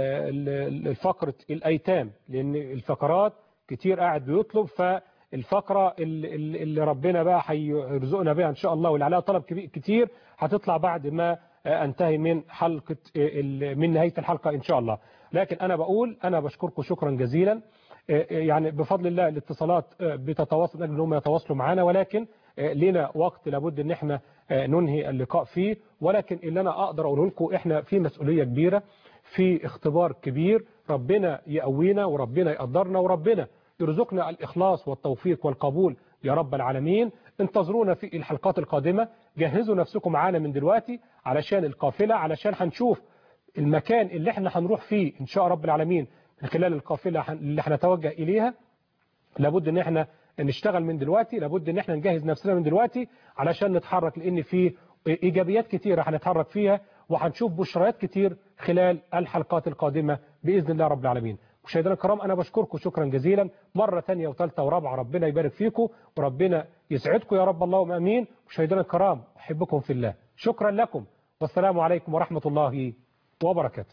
الفقرة الأيتام لأن الفقرات كتير قاعد بيطلب، فالفقرة اللي ربنا بقى هيرزقنا بها إن شاء الله واللي عليها طلب كتير هتطلع بعد ما انتهي من حلقة من نهاية الحلقة إن شاء الله. لكن أنا بقول أنا بشكركم شكرا جزيلا. يعني بفضل الله الاتصالات بتتواصل أجل أنهم يتواصلوا معنا، ولكن لنا وقت لابد أن احنا ننهي اللقاء فيه. ولكن اللي أنا أقدر أقوله لكم احنا في مسؤولية كبيرة، في اختبار كبير، ربنا يقوينا وربنا يقدرنا وربنا يرزقنا الإخلاص والتوفيق والقبول يا رب العالمين. انتظرونا في الحلقات القادمة، جهزوا نفسكم معانا من دلوقتي علشان القافلة، علشان هنشوف المكان اللي احنا هنروح فيه إن شاء رب العالمين من خلال القافلة اللي هنتوجه إليها. لابد ان احنا نشتغل من دلوقتي، لابد ان احنا نجهز نفسنا من دلوقتي علشان نتحرك، لان في ايجابيات كتيرة هنتحرك فيها وهنشوف بشريات كتير خلال الحلقات القادمة بإذن الله رب العالمين. مشاهدينا الكرام أنا بشكركم شكرا جزيلا مرة ثانية وثالثة ورابعة. ربنا يبارك فيكم وربنا يسعدكم يا رب اللهم آمين. مشاهدينا الكرام أحبكم في الله، شكرا لكم والسلام عليكم ورحمة الله وبركاته.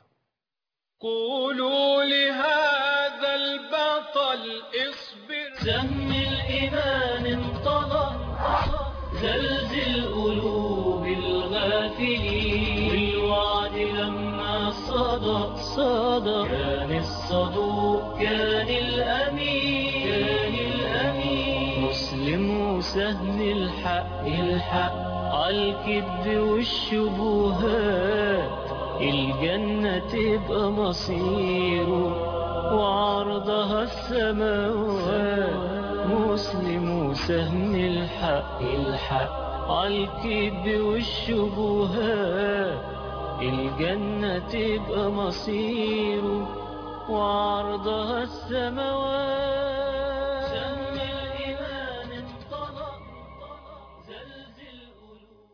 قولوا لهذا البطل اصبر، سم الإيمان انطلق، زلزل قلوب الغافلين، بالوعد لما صدق صدق، كان الصدوق كان الأمين كان الأمين، مسلم وسهم الحق الحق، عالكذب والشبهات الجنة تبقى مصيره وعرضها السماوات، مسلم وسهم الحق الحق، عالكذب والشبهات الجنة تبقى مصيره وعرضها السماوات، سهم الإيمان انطلق زلزل قلوب.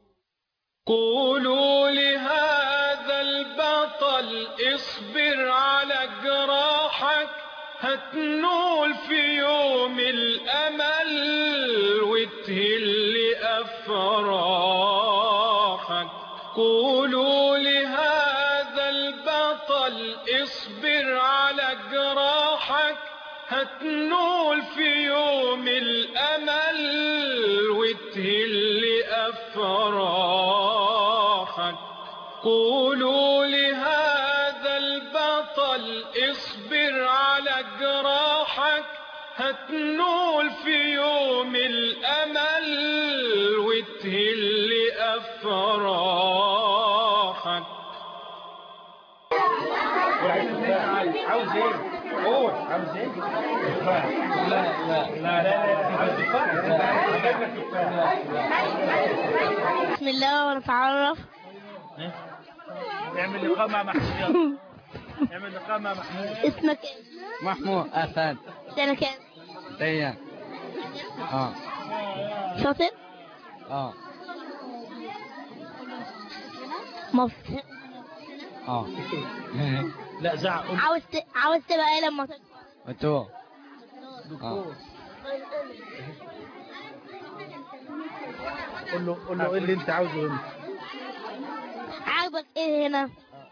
قولوا لهذا البطل اصبر على جراحك، هتنول في يوم الأمل وتهل أفراحك. قولوا لهذا البطل اصبر على جراحك، هتنول في يوم الأمل وتهل أفراحك. قولوا لهذا البطل اصبر على جراحك، هتنول في يوم الأمل وتهل أفراحك. عاوز ايه؟ قول عاوز ايه؟ لا لا لا لا بسم الله ونتعرف. نعمل لقاء مع محمود. نعمل لقاء مع محمود. اسمك ايه؟ محمود أسد. سنة كام؟ تيام. اه شاطر؟ اه مبسوط. اه لا زعق. عاوز ت... عاوز تبقى ايه لما تكبر؟ دكتور. اه قول له قول له ايه اللي انت عاوزه هنا؟ عاجبك ايه هنا؟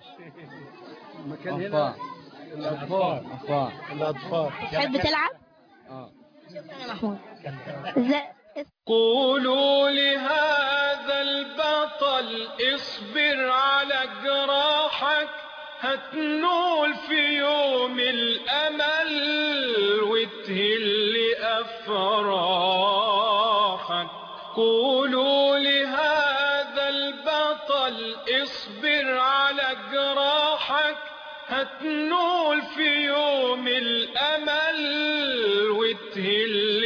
مكان هنا الاطفال. أطفال. الاطفال. تحب تلعب؟ اه شكرا يا محمود. ازاي؟ قولوا لهذا البطل اصبر على جراحك، هتنول في يوم الأمل وتهل أفراحك. قولوا لهذا البطل اصبر على جراحك، هتنول في يوم الأمل وتهل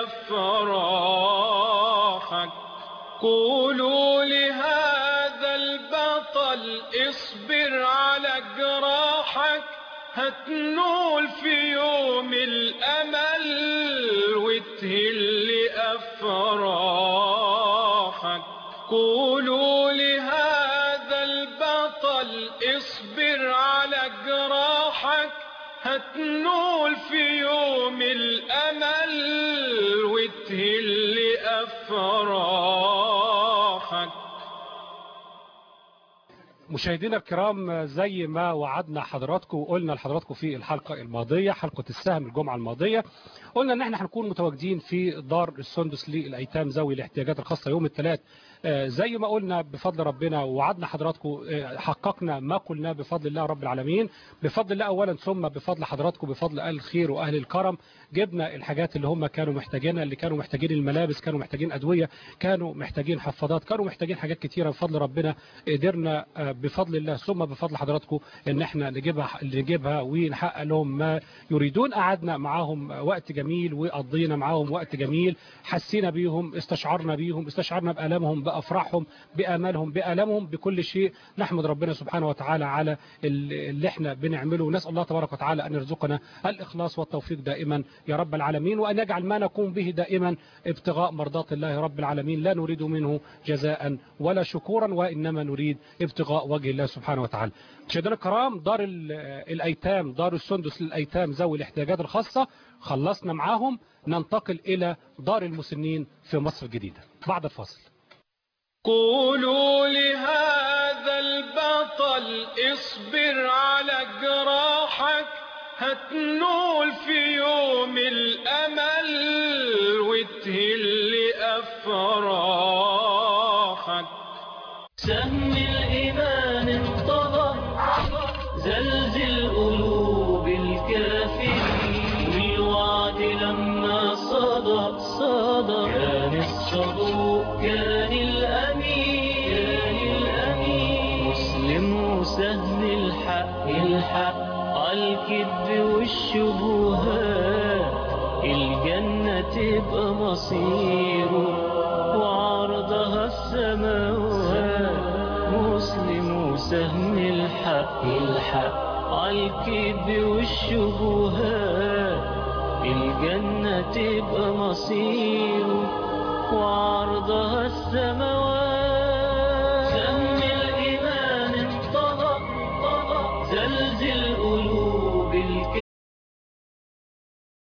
أفراحك. قولوا لهذا البطل اصبر على جراحك، هتنول في يوم الأمل وتهل أفراحك. قولوا لهذا البطل اصبر على جراحك، هتنول في يوم الأمل وتهل أفراحك. مشاهدينا الكرام، زي ما وعدنا حضراتكم وقلنا لحضراتكم في الحلقة الماضية، حلقة السهم الجمعة الماضية، قلنا ان احنا هنكون متواجدين في دار السندس للأيتام ذوي الاحتياجات الخاصة يوم الثلاث. زي ما قلنا بفضل ربنا ووعدنا حضراتكم، حققنا ما قلناه بفضل الله رب العالمين. بفضل الله أولا، ثم بفضل حضراتكم، بفضل أهل الخير وأهل الكرم، جبنا الحاجات اللي هم كانوا محتاجينها، اللي كانوا محتاجين الملابس، كانوا محتاجين أدوية، كانوا محتاجين حفاضات، كانوا محتاجين حاجات كتيرة. بفضل ربنا قدرنا بفضل الله ثم بفضل حضراتكم ان احنا نجيبها نجيبها ونحقق لهم ما يريدون. قعدنا معاهم وقت جميل وقضينا معاهم وقت جميل، حسينا بيهم، استشعرنا بيهم، استشعرنا بألمهم، بأفراحهم، بآمالهم، بألمهم، بكل شيء. نحمد ربنا سبحانه وتعالى على اللي احنا بنعمله، ونسأل الله تبارك وتعالى أن يرزقنا الإخلاص والتوفيق دائما يا رب العالمين، وأن يجعل ما نقوم به دائما ابتغاء مرضات الله رب العالمين، لا نريد منه جزاء ولا شكورا، وإنما نريد ابتغاء وجه الله سبحانه وتعالى. مشاهدينا الكرام، دار الأيتام، دار السندس للأيتام ذوي الاحتياجات الخاصة، خلصنا معاهم، ننتقل إلى دار المسنين في مصر الجديدة بعد الفاصل. قولوا لهذا البطل اصبر على جراحك، هتنول في يوم الأمل وتهل أفراحك. سهم الإيمان انطلق، زلزل قلوب الكافرين، والوعد لما صدق صدق، كان الصدوق كان الأمين كان الأمين. مسلم وسهم الحق الحق، عالكذب والشبهات، الجنة تبقى مصيره وعرضها السماوات. مسلم وسهم الحق الحق، عالكذب والشبهات، الجنة تبقى مصيره وعرضها السماوات.